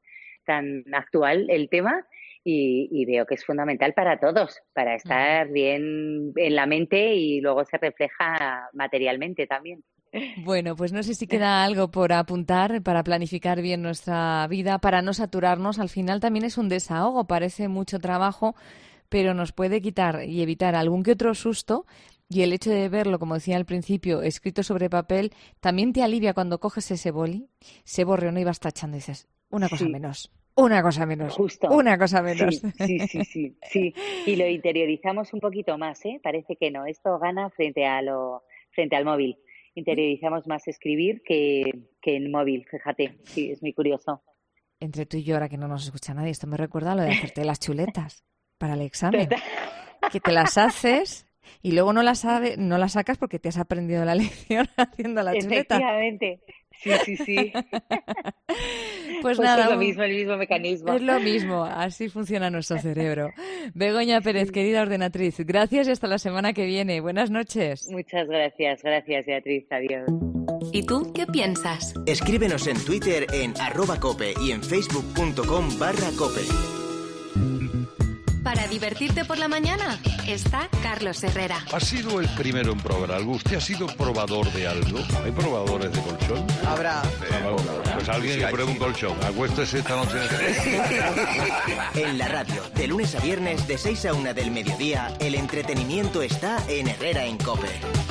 tan actual el tema. Y, y veo que es fundamental para todos, para estar bien en la mente y luego se refleja materialmente también. Bueno, pues no sé si queda algo por apuntar para planificar bien nuestra vida, para no saturarnos. Al final también es un desahogo, parece mucho trabajo, pero nos puede quitar y evitar algún que otro susto. Y el hecho de verlo, como decía al principio, escrito sobre papel, también te alivia cuando coges ese boli, ese borreón y vas tachando y dices, una cosa sí. menos. Una cosa menos, Justo. Una cosa menos. Sí, sí, sí, sí, sí. Y lo interiorizamos un poquito más, ¿eh? Parece que no. Esto gana frente a lo, frente al móvil. Interiorizamos más escribir que, que en móvil, fíjate. Sí, es muy curioso. Entre tú y yo, ahora que no nos escucha nadie, esto me recuerda a lo de hacerte las chuletas para el examen. Que te las haces y luego no las sabe, no las sacas porque te has aprendido la lección haciendo la chuleta. Efectivamente. Sí, sí, sí. Pues, Pues nada, es lo un- mismo, el mismo mecanismo. es lo mismo, así funciona nuestro cerebro. Begoña Pérez, querida ordenatriz, gracias y hasta la semana que viene. Buenas noches. Muchas gracias, gracias Beatriz, adiós. ¿Y tú qué piensas? Escríbenos en Twitter en arroba cope y en facebook.com barra cope. Para divertirte por la mañana está Carlos Herrera. Ha sido el primero en probar algo. ¿Usted ha sido probador de algo? ¿Hay probadores de colchón? Habrá. Pues alguien que pruebe un colchón. Acuéstese esta noche. En la radio, de lunes a viernes, de seis a una del mediodía, el entretenimiento está en Herrera en Cope.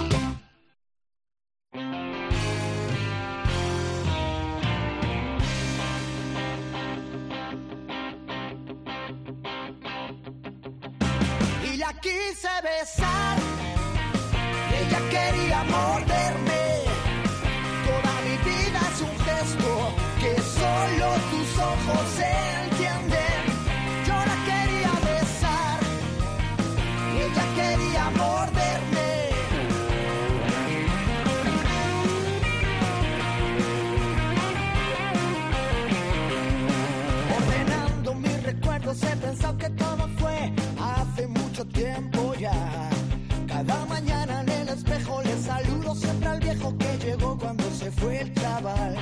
Y la quise besar, y ella quería morderme. Toda mi vida es un gesto que solo tus ojos entienden. Yo la quería besar, y ella quería morderme. Ordenando mis recuerdos he pensado que todo fue hace mucho tiempo ya. Cada mañana en el espejo le saludo siempre al viejo que llegó cuando se fue el chaval.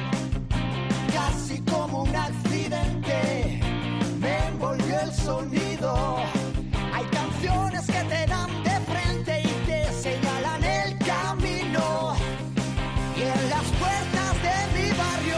Casi como un accidente me envolvió el sonido. Hay canciones que te dan de frente y te señalan el camino. Y en las puertas de mi barrio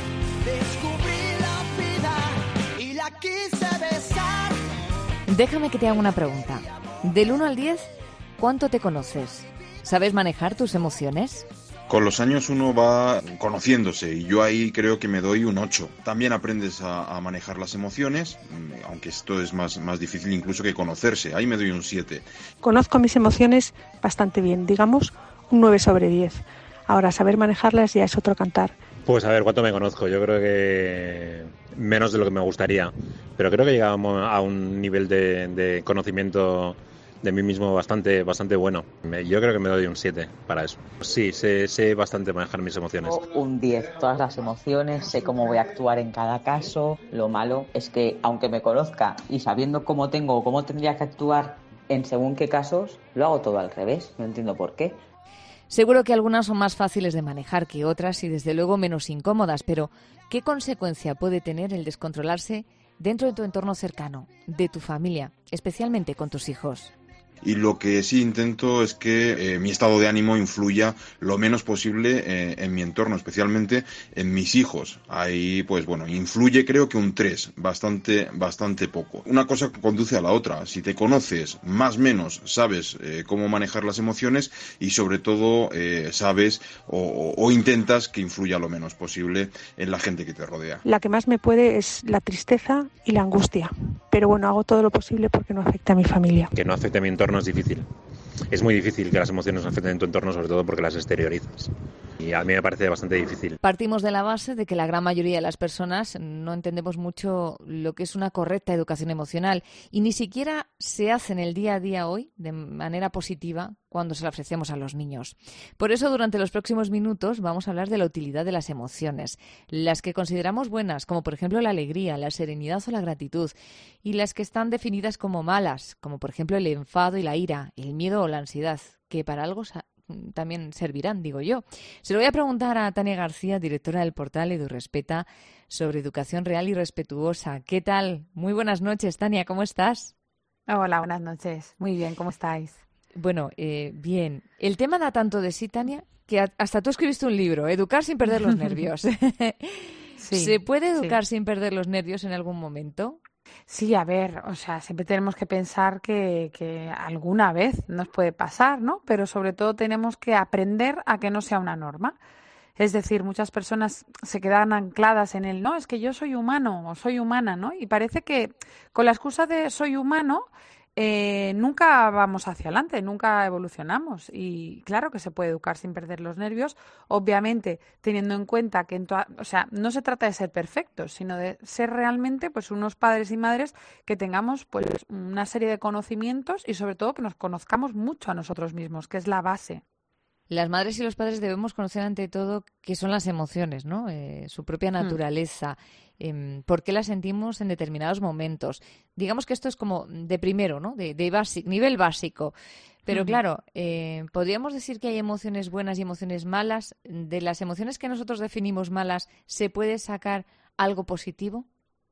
descubrí la vida y la quise besar. Déjame que te haga una pregunta. Del uno al diez, ¿cuánto te conoces? ¿Sabes manejar tus emociones? Con los años uno va conociéndose y yo ahí creo que me doy un ocho. También aprendes a, a manejar las emociones, aunque esto es más, más difícil incluso que conocerse. Ahí me doy un siete. Conozco mis emociones bastante bien, digamos un nueve sobre diez. Ahora, saber manejarlas ya es otro cantar. Pues a ver, ¿cuánto me conozco? Yo creo que menos de lo que me gustaría, pero creo que llegamos a un nivel de, de conocimiento de mí mismo bastante bastante bueno. Me- Yo creo que me doy un siete para eso. Sí, sé, sé bastante manejar mis emociones. Un diez, todas las emociones, sé cómo voy a actuar en cada caso. Lo malo es que, aunque me conozca y sabiendo cómo tengo o cómo tendría que actuar en según qué casos, lo hago todo al revés. No entiendo por qué. Seguro que algunas son más fáciles de manejar que otras y desde luego menos incómodas, pero ¿qué consecuencia puede tener el descontrolarse dentro de tu entorno cercano, de tu familia, especialmente con tus hijos? Y lo que sí intento es que eh, mi estado de ánimo influya lo menos posible eh, en mi entorno, especialmente en mis hijos. Ahí, pues bueno, influye creo que un tres, bastante, bastante poco. Una cosa conduce a la otra. Si te conoces, más o menos sabes eh, cómo manejar las emociones y sobre todo eh, sabes o, o, o intentas que influya lo menos posible en la gente que te rodea. La que más me puede es la tristeza y la angustia, pero bueno, hago todo lo posible porque no afecte a mi familia. Que no afecte a mi entorno es difícil. Es muy difícil que las emociones afecten en tu entorno, sobre todo porque las exteriorizas. Y a mí me parece bastante difícil. Partimos de la base de que la gran mayoría de las personas no entendemos mucho lo que es una correcta educación emocional y ni siquiera se hace en el día a día hoy de manera positiva cuando se la ofrecemos a los niños. Por eso, durante los próximos minutos vamos a hablar de la utilidad de las emociones, las que consideramos buenas, como por ejemplo la alegría, la serenidad o la gratitud, y las que están definidas como malas, como por ejemplo el enfado y la ira, el miedo o la ansiedad, que para algo sa- también servirán, digo yo. Se lo voy a preguntar a Tania García, directora del portal EduRespeta, sobre educación real y respetuosa. ¿Qué tal? Muy buenas noches, Tania, ¿cómo estás? Hola, buenas noches. Muy bien, ¿cómo estáis? Bueno, eh, bien. El tema da tanto de sí, Tania, que a- hasta tú escribiste un libro, Educar sin perder los nervios. Sí, ¿Se puede sí. educar sin perder los nervios en algún momento? Sí, a ver, o sea, siempre tenemos que pensar que, que alguna vez nos puede pasar, ¿no? Pero sobre todo tenemos que aprender a que no sea una norma. Es decir, muchas personas se quedan ancladas en el, no, es que yo soy humano o soy humana, ¿no? Y parece que con la excusa de soy humano eh, nunca vamos hacia adelante, nunca evolucionamos. Y claro que se puede educar sin perder los nervios, obviamente teniendo en cuenta que, en toda- o sea, no se trata de ser perfectos, sino de ser realmente pues unos padres y madres que tengamos pues una serie de conocimientos y sobre todo que nos conozcamos mucho a nosotros mismos, que es la base. Las madres y los padres debemos conocer ante todo qué son las emociones, ¿no? Eh, su propia naturaleza, eh, por qué las sentimos en determinados momentos. Digamos que esto es como de primero, ¿no? De, de basi- nivel básico. Pero Ujú. claro, eh, ¿podríamos decir que hay emociones buenas y emociones malas? ¿De las emociones que nosotros definimos malas se puede sacar algo positivo?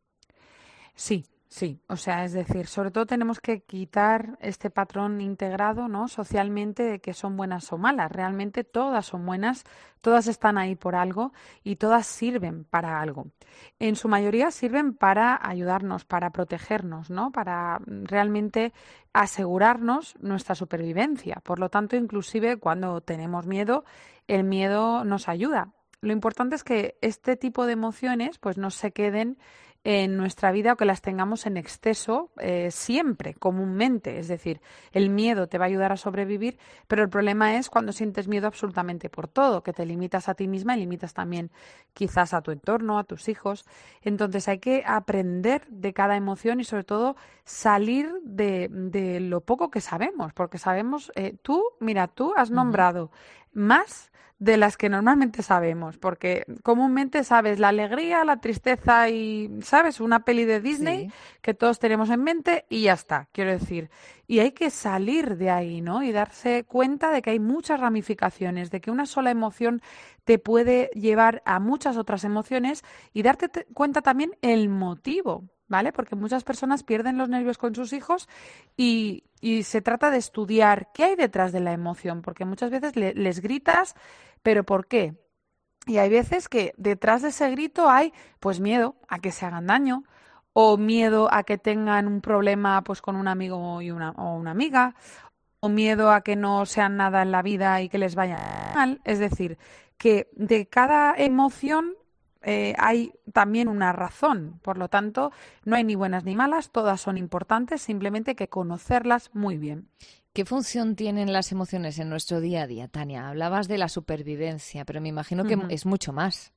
Sí, sí. O sea, es decir, sobre todo tenemos que quitar este patrón integrado, ¿no? Socialmente de que son buenas o malas. Realmente todas son buenas, todas están ahí por algo y todas sirven para algo. En su mayoría sirven para ayudarnos, para protegernos, ¿no? Para mm, realmente asegurarnos nuestra supervivencia. Por lo tanto, inclusive cuando tenemos miedo, el miedo nos ayuda. Lo importante es que este tipo de emociones pues no se queden en nuestra vida o que las tengamos en exceso eh, siempre, comúnmente. Es decir, el miedo te va a ayudar a sobrevivir, pero el problema es cuando sientes miedo absolutamente por todo, que te limitas a ti misma y limitas también quizás a tu entorno, a tus hijos. Entonces hay que aprender de cada emoción y sobre todo salir de, de lo poco que sabemos, porque sabemos, eh, tú, mira, tú has nombrado más de las que normalmente sabemos, porque comúnmente sabes la alegría, la tristeza y, ¿sabes? Una peli de Disney Sí. que todos tenemos en mente y ya está, quiero decir. Y hay que salir de ahí, ¿no? Y darse cuenta de que hay muchas ramificaciones, de que una sola emoción te puede llevar a muchas otras emociones y darte te- cuenta también el motivo, ¿vale? Porque muchas personas pierden los nervios con sus hijos y, y se trata de estudiar qué hay detrás de la emoción, porque muchas veces le- les gritas, pero ¿por qué? Y hay veces que detrás de ese grito hay pues miedo a que se hagan daño o miedo a que tengan un problema pues con un amigo y una, o una amiga o miedo a que no sean nada en la vida y que les vaya mal. Es decir, que de cada emoción eh, hay también una razón. Por lo tanto, no hay ni buenas ni malas, todas son importantes, simplemente hay que conocerlas muy bien. ¿Qué función tienen las emociones en nuestro día a día, Tania? Hablabas de la supervivencia, pero me imagino que Ujú. es mucho más.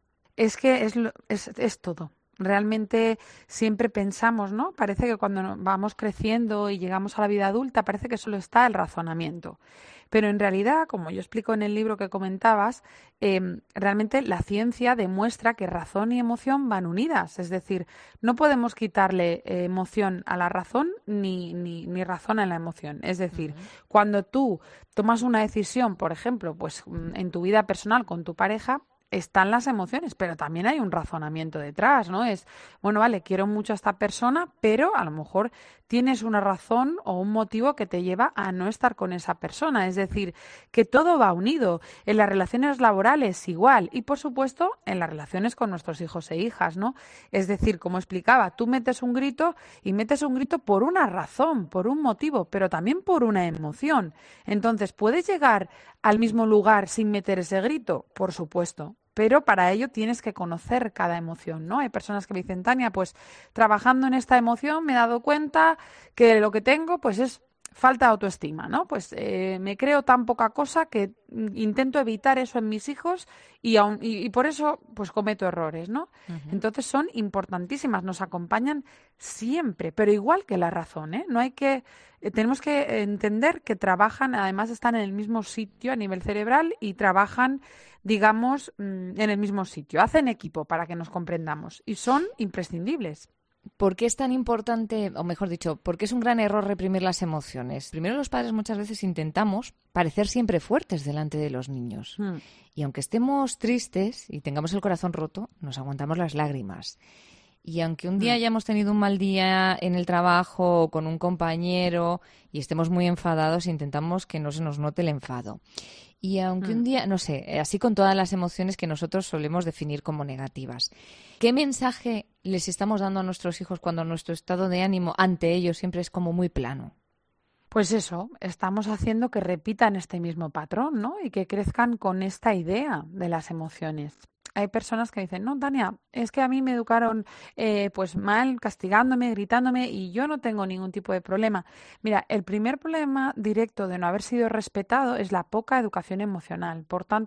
Es que es, lo- es, es todo. Realmente siempre pensamos, ¿no? Parece que cuando no- vamos creciendo y llegamos a la vida adulta, parece que solo está el razonamiento. Pero en realidad, como yo explico en el libro que comentabas, em, realmente la ciencia demuestra que razón y emoción van unidas. Es decir, no podemos quitarle eh, emoción a la razón ni, ni, ni razón a la emoción. Es decir, cuando tú tomas una decisión, por ejemplo, pues mm, en tu vida personal con tu pareja, están las emociones, pero también hay un razonamiento detrás, ¿no? Es, bueno, vale, quiero mucho a esta persona, pero a lo mejor tienes una razón o un motivo que te lleva a no estar con esa persona. Es decir, que todo va unido. En las relaciones laborales igual y, por supuesto, en las relaciones con nuestros hijos e hijas, ¿no? Es decir, como explicaba, tú metes un grito y metes un grito por una razón, por un motivo, pero también por una emoción. Entonces, ¿puedes llegar al mismo lugar sin meter ese grito? Por supuesto. Pero para ello tienes que conocer cada emoción, ¿no? Hay personas que me dicen, Tania, pues trabajando en esta emoción me he dado cuenta que lo que tengo pues es falta de autoestima, ¿no? Pues eh, me creo tan poca cosa que mm, intento evitar eso en mis hijos y, aun, y, y por eso pues cometo errores, ¿no? Entonces son importantísimas, nos acompañan siempre, pero igual que la razón, ¿eh? No hay que, eh, tenemos que entender que trabajan, además están en el mismo sitio a nivel cerebral y trabajan, digamos, mm, en el mismo sitio, hacen equipo para que nos comprendamos y son imprescindibles. ¿Por qué es tan importante, o mejor dicho, por qué es un gran error reprimir las emociones? Primero, los padres muchas veces intentamos parecer siempre fuertes delante de los niños. Mm. Y aunque estemos tristes y tengamos el corazón roto, nos aguantamos las lágrimas. Y aunque un día Mm. hayamos tenido un mal día en el trabajo o con un compañero y estemos muy enfadados, intentamos que no se nos note el enfado. Y aunque un Mm. día, no sé, así con todas las emociones que nosotros solemos definir como negativas, ¿qué mensaje les estamos dando a nuestros hijos cuando nuestro estado de ánimo ante ellos siempre es como muy plano? Pues eso, estamos haciendo que repitan este mismo patrón, ¿no? Y que crezcan con esta idea de las emociones. Hay personas que dicen, no, Tania, es que a mí me educaron eh, pues mal, castigándome, gritándome y yo no tengo ningún tipo de problema. Mira, el primer problema directo de no haber sido respetado es la poca educación emocional. Por tanto,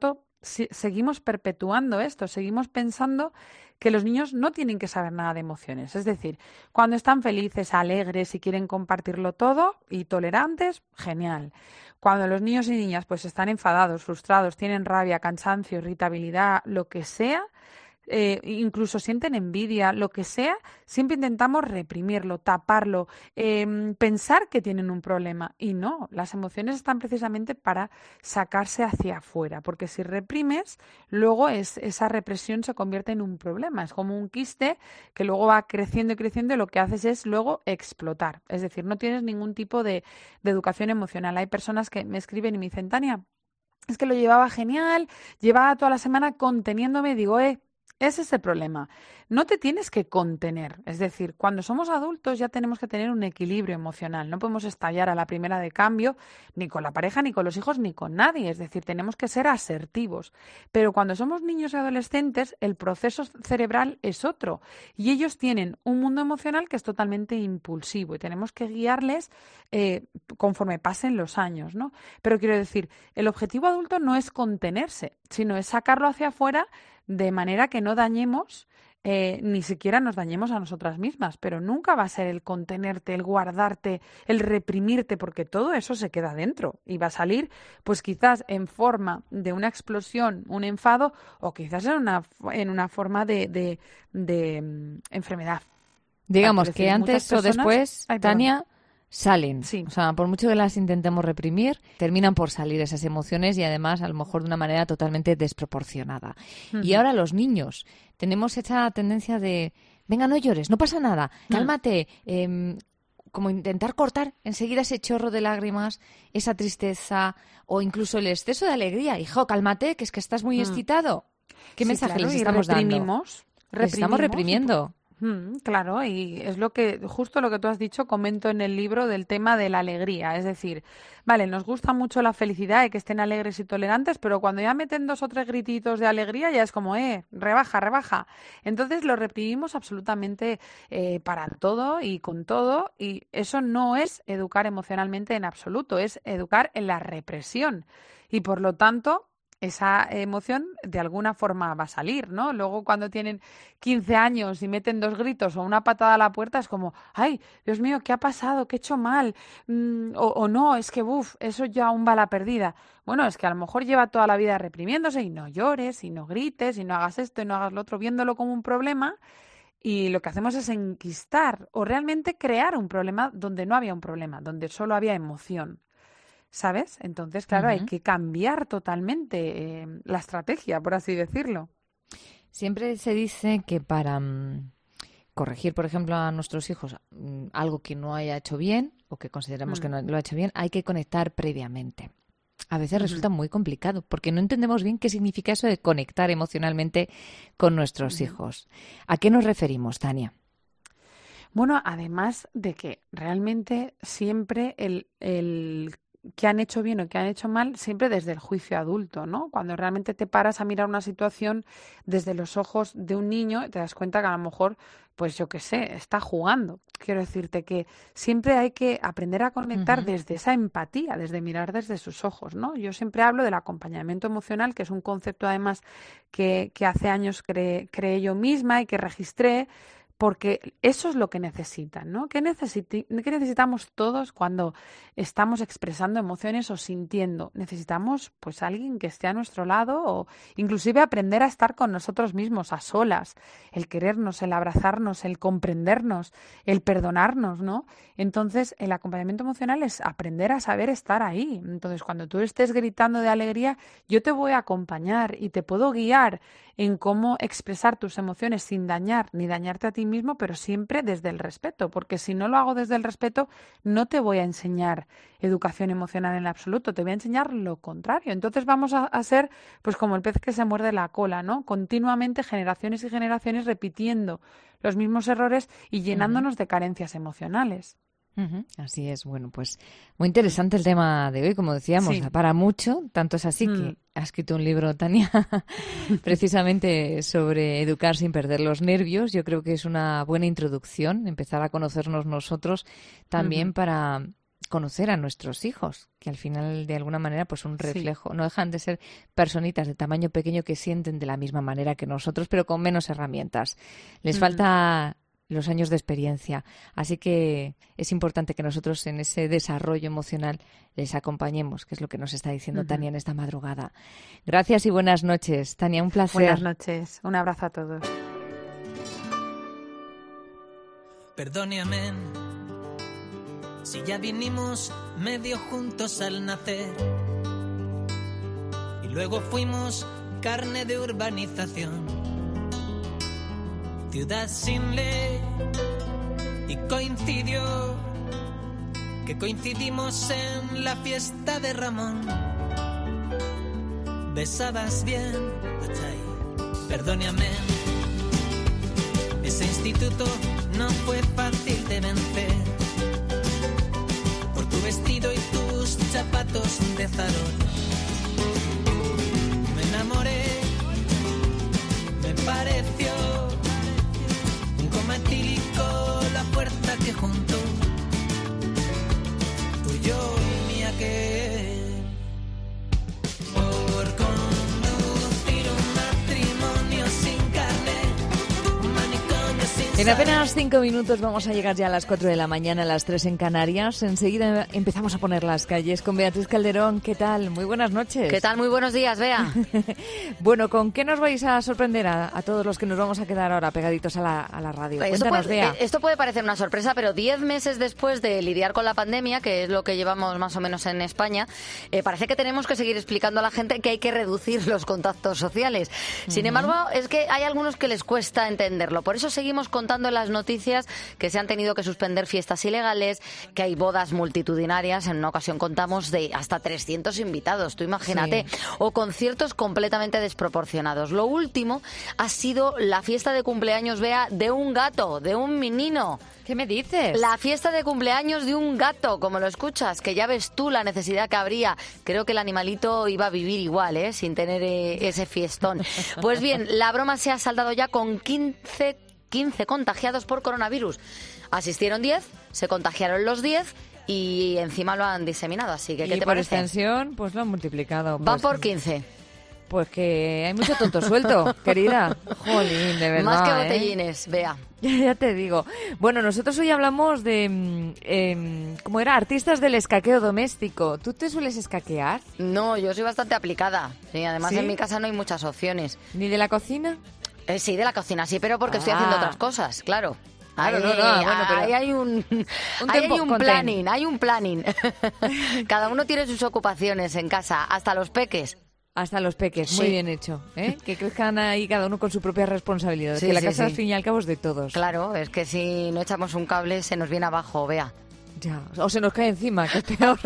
si- seguimos perpetuando esto, seguimos pensando que los niños no tienen que saber nada de emociones. Es decir, cuando están felices, alegres y quieren compartirlo todo y tolerantes, genial. Cuando los niños y niñas pues están enfadados, frustrados, tienen rabia, cansancio, irritabilidad, lo que sea, eh, incluso sienten envidia, lo que sea, siempre intentamos reprimirlo, taparlo, eh, pensar que tienen un problema. Y no, las emociones están precisamente para sacarse hacia afuera, porque si reprimes, luego es, esa represión se convierte en un problema. Es como un quiste que luego va creciendo y creciendo y lo que haces es luego explotar. Es decir, no tienes ningún tipo de, de educación emocional. Hay personas que me escriben y me dicen, Tania, es que lo llevaba genial, llevaba toda la semana conteniéndome, y digo, eh, ese es el problema. No te tienes que contener. Es decir, cuando somos adultos ya tenemos que tener un equilibrio emocional. No podemos estallar a la primera de cambio, ni con la pareja, ni con los hijos, ni con nadie. Es decir, tenemos que ser asertivos. Pero cuando somos niños y adolescentes, el proceso cerebral es otro. Y ellos tienen un mundo emocional que es totalmente impulsivo. Y tenemos que guiarles eh, conforme pasen los años, ¿no? Pero quiero decir, el objetivo adulto no es contenerse, sino es sacarlo hacia afuera de manera que no dañemos, eh, ni siquiera nos dañemos a nosotras mismas, pero nunca va a ser el contenerte, el guardarte, el reprimirte, porque todo eso se queda dentro y va a salir, pues quizás en forma de una explosión, un enfado, o quizás en una, en una forma de, de, de um, enfermedad. Digamos decir, que antes muchas personas- o después, Ay, perdón. Tania, salen. O sea, por mucho que las intentemos reprimir, terminan por salir esas emociones y además a lo mejor de una manera totalmente desproporcionada. Y Ujú. ahora los niños tenemos esa tendencia de, venga, no llores, no pasa nada, cálmate, em, como intentar cortar enseguida ese chorro de lágrimas, esa tristeza o incluso el exceso de alegría. Hijo, cálmate, que es que estás muy Mm. excitado. ¿Qué Sí, mensaje claro, les y estamos dando? reprimimos, Les estamos reprimimos y reprimiendo. Mm, claro, y es lo que, justo lo que tú has dicho, comento en el libro del tema de la alegría. Es decir, vale, nos gusta mucho la felicidad y que estén alegres y tolerantes, pero cuando ya meten dos o tres grititos de alegría ya es como, eh, rebaja, rebaja. Entonces lo reprimimos absolutamente eh, para todo y con todo, y eso no es educar emocionalmente en absoluto, es educar en la represión. Y por lo tanto, esa emoción de alguna forma va a salir, ¿no? Luego cuando tienen quince años y meten dos gritos o una patada a la puerta es como, ay, Dios mío, ¿qué ha pasado? ¿Qué he hecho mal? Mm, o, o no, es que, uff, eso ya aún va a la perdida. Bueno, es que a lo mejor lleva toda la vida reprimiéndose y no llores, y no grites, y no hagas esto, y no hagas lo otro, viéndolo como un problema. Y lo que hacemos es enquistar o realmente crear un problema donde no había un problema, donde solo había emoción. ¿Sabes? Entonces, claro, hay Ujú. que cambiar totalmente eh, la estrategia, por así decirlo. Siempre se dice que para mm, corregir, por ejemplo, a nuestros hijos mm, algo que no haya hecho bien o que consideramos Mm. que no lo ha hecho bien, hay que conectar previamente. A veces Ujú. resulta muy complicado porque no entendemos bien qué significa eso de conectar emocionalmente con nuestros Ujú. hijos. ¿A qué nos referimos, Tania? Bueno, además de que realmente siempre el, el que han hecho bien o que han hecho mal, siempre desde el juicio adulto, ¿no? Cuando realmente te paras a mirar una situación desde los ojos de un niño, te das cuenta que a lo mejor, pues yo qué sé, está jugando. Quiero decirte que siempre hay que aprender a conectar Ujú. desde esa empatía, desde mirar desde sus ojos, ¿no? Yo siempre hablo del acompañamiento emocional, que es un concepto además que, que hace años cre- creé yo misma y que registré, porque eso es lo que necesitan, ¿no? ¿Qué necesiti- qué necesitamos todos cuando estamos expresando emociones o sintiendo? Necesitamos, pues, alguien que esté a nuestro lado o inclusive aprender a estar con nosotros mismos a solas, el querernos, el abrazarnos, el comprendernos, el perdonarnos, ¿no? Entonces, el acompañamiento emocional es aprender a saber estar ahí. Entonces, cuando tú estés gritando de alegría, yo te voy a acompañar y te puedo guiar en cómo expresar tus emociones sin dañar ni dañarte a ti mismo, pero siempre desde el respeto, porque si no lo hago desde el respeto, no te voy a enseñar educación emocional en absoluto, te voy a enseñar lo contrario. Entonces vamos a, a ser pues como el pez que se muerde la cola, ¿no? Continuamente, generaciones y generaciones repitiendo los mismos errores y llenándonos de carencias emocionales. Ujú. Así es. Bueno, pues muy interesante el tema de hoy, como decíamos, Sí. da para mucho, tanto es así Mm. que ha escrito un libro, Tania, precisamente sobre educar sin perder los nervios. Yo creo que es una buena introducción, empezar a conocernos nosotros también Ujú. para conocer a nuestros hijos, que al final, de alguna manera, pues un reflejo, sí. no dejan de ser personitas de tamaño pequeño que sienten de la misma manera que nosotros, pero con menos herramientas. Les mm. falta los años de experiencia, así que es importante que nosotros en ese desarrollo emocional les acompañemos, que es lo que nos está diciendo uh-huh. Tania en esta madrugada. Gracias y buenas noches, Tania, un placer. Buenas noches, un abrazo a todos. Perdóname si ya vinimos medio juntos al nacer y luego fuimos carne de urbanización, ciudad sin ley, y coincidió que coincidimos en la fiesta de Ramón. Besabas bien, perdóname, ese instituto no fue fácil de vencer. Tu vestido y tus zapatos de farol. Me enamoré, me pareció un coma etílico la fuerza que juntó tú y yo y mi aquel. Por conducir un matrimonio sin carne, un manicomio sin En apenas cinco minutos vamos a llegar ya a las cuatro de la mañana, a las tres en Canarias. Enseguida empezamos a poner las calles con Beatriz Calderón. ¿Qué tal? Muy buenas noches. ¿Qué tal? Muy buenos días, Bea. Bueno, ¿con qué nos vais a sorprender a, a todos los que nos vamos a quedar ahora pegaditos a la, a la radio? Esto Cuéntanos, puede, Bea. Esto puede parecer una sorpresa, pero diez meses después de lidiar con la pandemia, que es lo que llevamos más o menos en España, eh, parece que tenemos que seguir explicando a la gente que hay que reducir los contactos sociales. Sin uh-huh. embargo, es que hay algunos que les cuesta entenderlo. Por eso seguimos contando en las noticias que se han tenido que suspender fiestas ilegales, que hay bodas multitudinarias, en una ocasión contamos de hasta trescientos invitados, tú imagínate, sí. o conciertos completamente desproporcionados. Lo último ha sido la fiesta de cumpleaños, Bea, de un gato, de un menino. ¿Qué me dices? La fiesta de cumpleaños de un gato, como lo escuchas, que ya ves tú la necesidad que habría. Creo que el animalito iba a vivir igual, ¿eh? Sin tener eh, ese fiestón. Pues bien, la broma se ha saldado ya con quince contagiados por coronavirus. Asistieron diez, se contagiaron los diez y encima lo han diseminado. Así que, ¿qué y te por parece? extensión, pues lo han multiplicado. Van Pues, por quince. Pues que hay mucho tonto suelto, querida. Jolín, de verdad. Más que ¿eh? botellines, Bea. Ya te digo. Bueno, nosotros hoy hablamos de, eh, ¿cómo era? Artistas del escaqueo doméstico. ¿Tú te sueles escaquear? No, yo soy bastante aplicada. Sí, además ¿Sí? en mi casa no hay muchas opciones. ¿Ni de la cocina? Eh, sí, de la cocina, sí, pero porque ah. estoy haciendo otras cosas, claro. Claro, ahí, no, no, bueno, pero ahí hay un, un, ahí tempo, hay un planning, hay un planning. Cada uno tiene sus ocupaciones en casa, hasta los peques. Hasta los peques, Sí. muy bien hecho, ¿eh? Que crezcan ahí cada uno con su propia responsabilidad. Sí, que la sí, casa, sí. al fin y al cabo, es de todos. Claro, es que si no echamos un cable se nos viene abajo, Bea. Ya, o se nos cae encima, que es peor.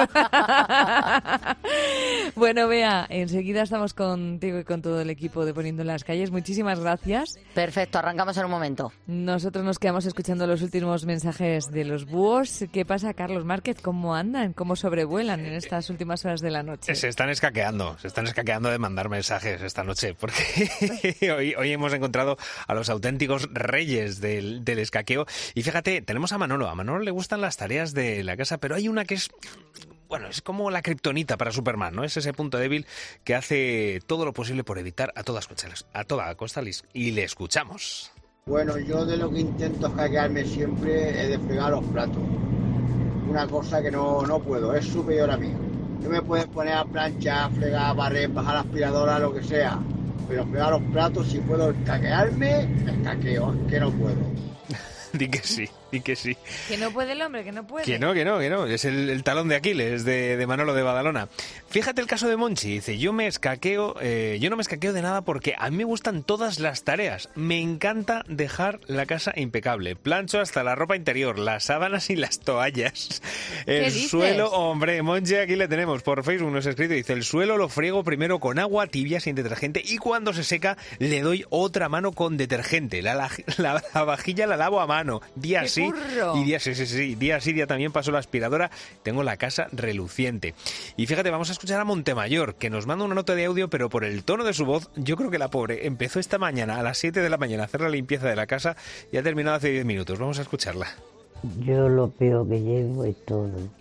Bueno, Bea, enseguida estamos contigo y con todo el equipo de Poniendo en las Calles. Muchísimas gracias. Perfecto, arrancamos en un momento. Nosotros nos quedamos escuchando los últimos mensajes de los búhos. ¿Qué pasa, Carlos Márquez? ¿Cómo andan? ¿Cómo sobrevuelan en estas últimas horas de la noche? Se están escaqueando, se están escaqueando de mandar mensajes esta noche, porque hoy, hoy hemos encontrado a los auténticos reyes del, del escaqueo. Y fíjate, tenemos a Manolo. A Manolo le gustan las tareas de de la casa, pero hay una que es, bueno, es como la kriptonita para Superman, ¿no? Es ese punto débil que hace todo lo posible por evitar a todas costa, a toda costa, y le escuchamos. Bueno, yo de lo que intento escaquearme siempre es de fregar los platos. Una cosa que no, no puedo, es superior a mí. Yo me puedes poner a planchar, fregar, barrer, bajar la aspiradora, lo que sea, pero fregar los platos, si puedo escaquearme, me escaqueo, es que no puedo. Di que sí, di que sí. Que no puede el hombre, que no puede. Que no, que no, que no. Es el, el talón de Aquiles de, de Manolo de Badalona. Fíjate el caso de Monchi. Dice, yo me escaqueo, eh, yo no me escaqueo de nada porque a mí me gustan todas las tareas. Me encanta dejar la casa impecable. Plancho hasta la ropa interior, las sábanas y las toallas. El ¿Qué dices? suelo, hombre, Monchi, aquí le tenemos. Por Facebook nos ha escrito, dice, el suelo lo friego primero con agua tibia sin detergente y cuando se seca le doy otra mano con detergente. La, la, la, la vajilla la lavo a mano. Día sí curro! y día sí, sí, sí, día sí, día también paso la aspiradora, tengo la casa reluciente. Y fíjate, vamos a escuchar a Montemayor, que nos manda una nota de audio, pero por el tono de su voz, yo creo que la pobre empezó esta mañana a las siete de la mañana a hacer la limpieza de la casa y ha terminado hace diez minutos. Vamos a escucharla. Yo lo peor que llevo es todo.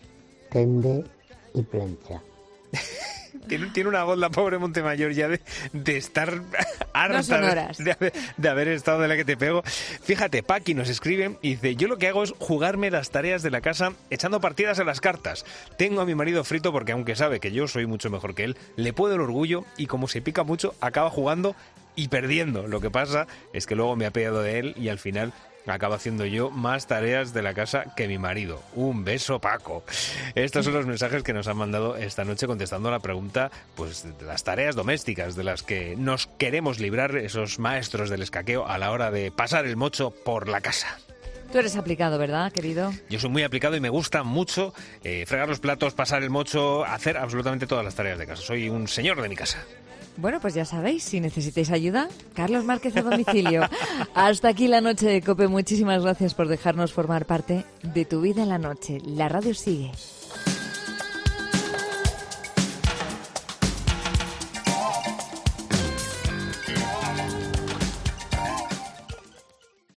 tende y plancha. Tiene, tiene una voz la pobre Montemayor ya de, de estar harta No son horas. de, de, haber, de haber estado de la que te pego. Fíjate, Paqui nos escribe y dice, yo lo que hago es jugarme las tareas de la casa echando partidas a las cartas. Tengo a mi marido frito porque aunque sabe que yo soy mucho mejor que él, le puedo el orgullo y como se pica mucho, acaba jugando y perdiendo. Lo que pasa es que luego me ha pillado de él y al final acabo haciendo yo más tareas de la casa que mi marido. Un beso, Paco. Estos son los mensajes que nos han mandado esta noche contestando a la pregunta, pues, de las tareas domésticas de las que nos queremos librar esos maestros del escaqueo a la hora de pasar el mocho por la casa. Tú eres aplicado, ¿verdad, querido? Yo soy muy aplicado y me gusta mucho eh, fregar los platos, pasar el mocho, hacer absolutamente todas las tareas de casa. Soy un señor de mi casa. Bueno, pues ya sabéis, si necesitáis ayuda, Carlos Márquez a domicilio. Hasta aquí la noche de COPE. Muchísimas gracias por dejarnos formar parte de tu vida en la noche. La radio sigue.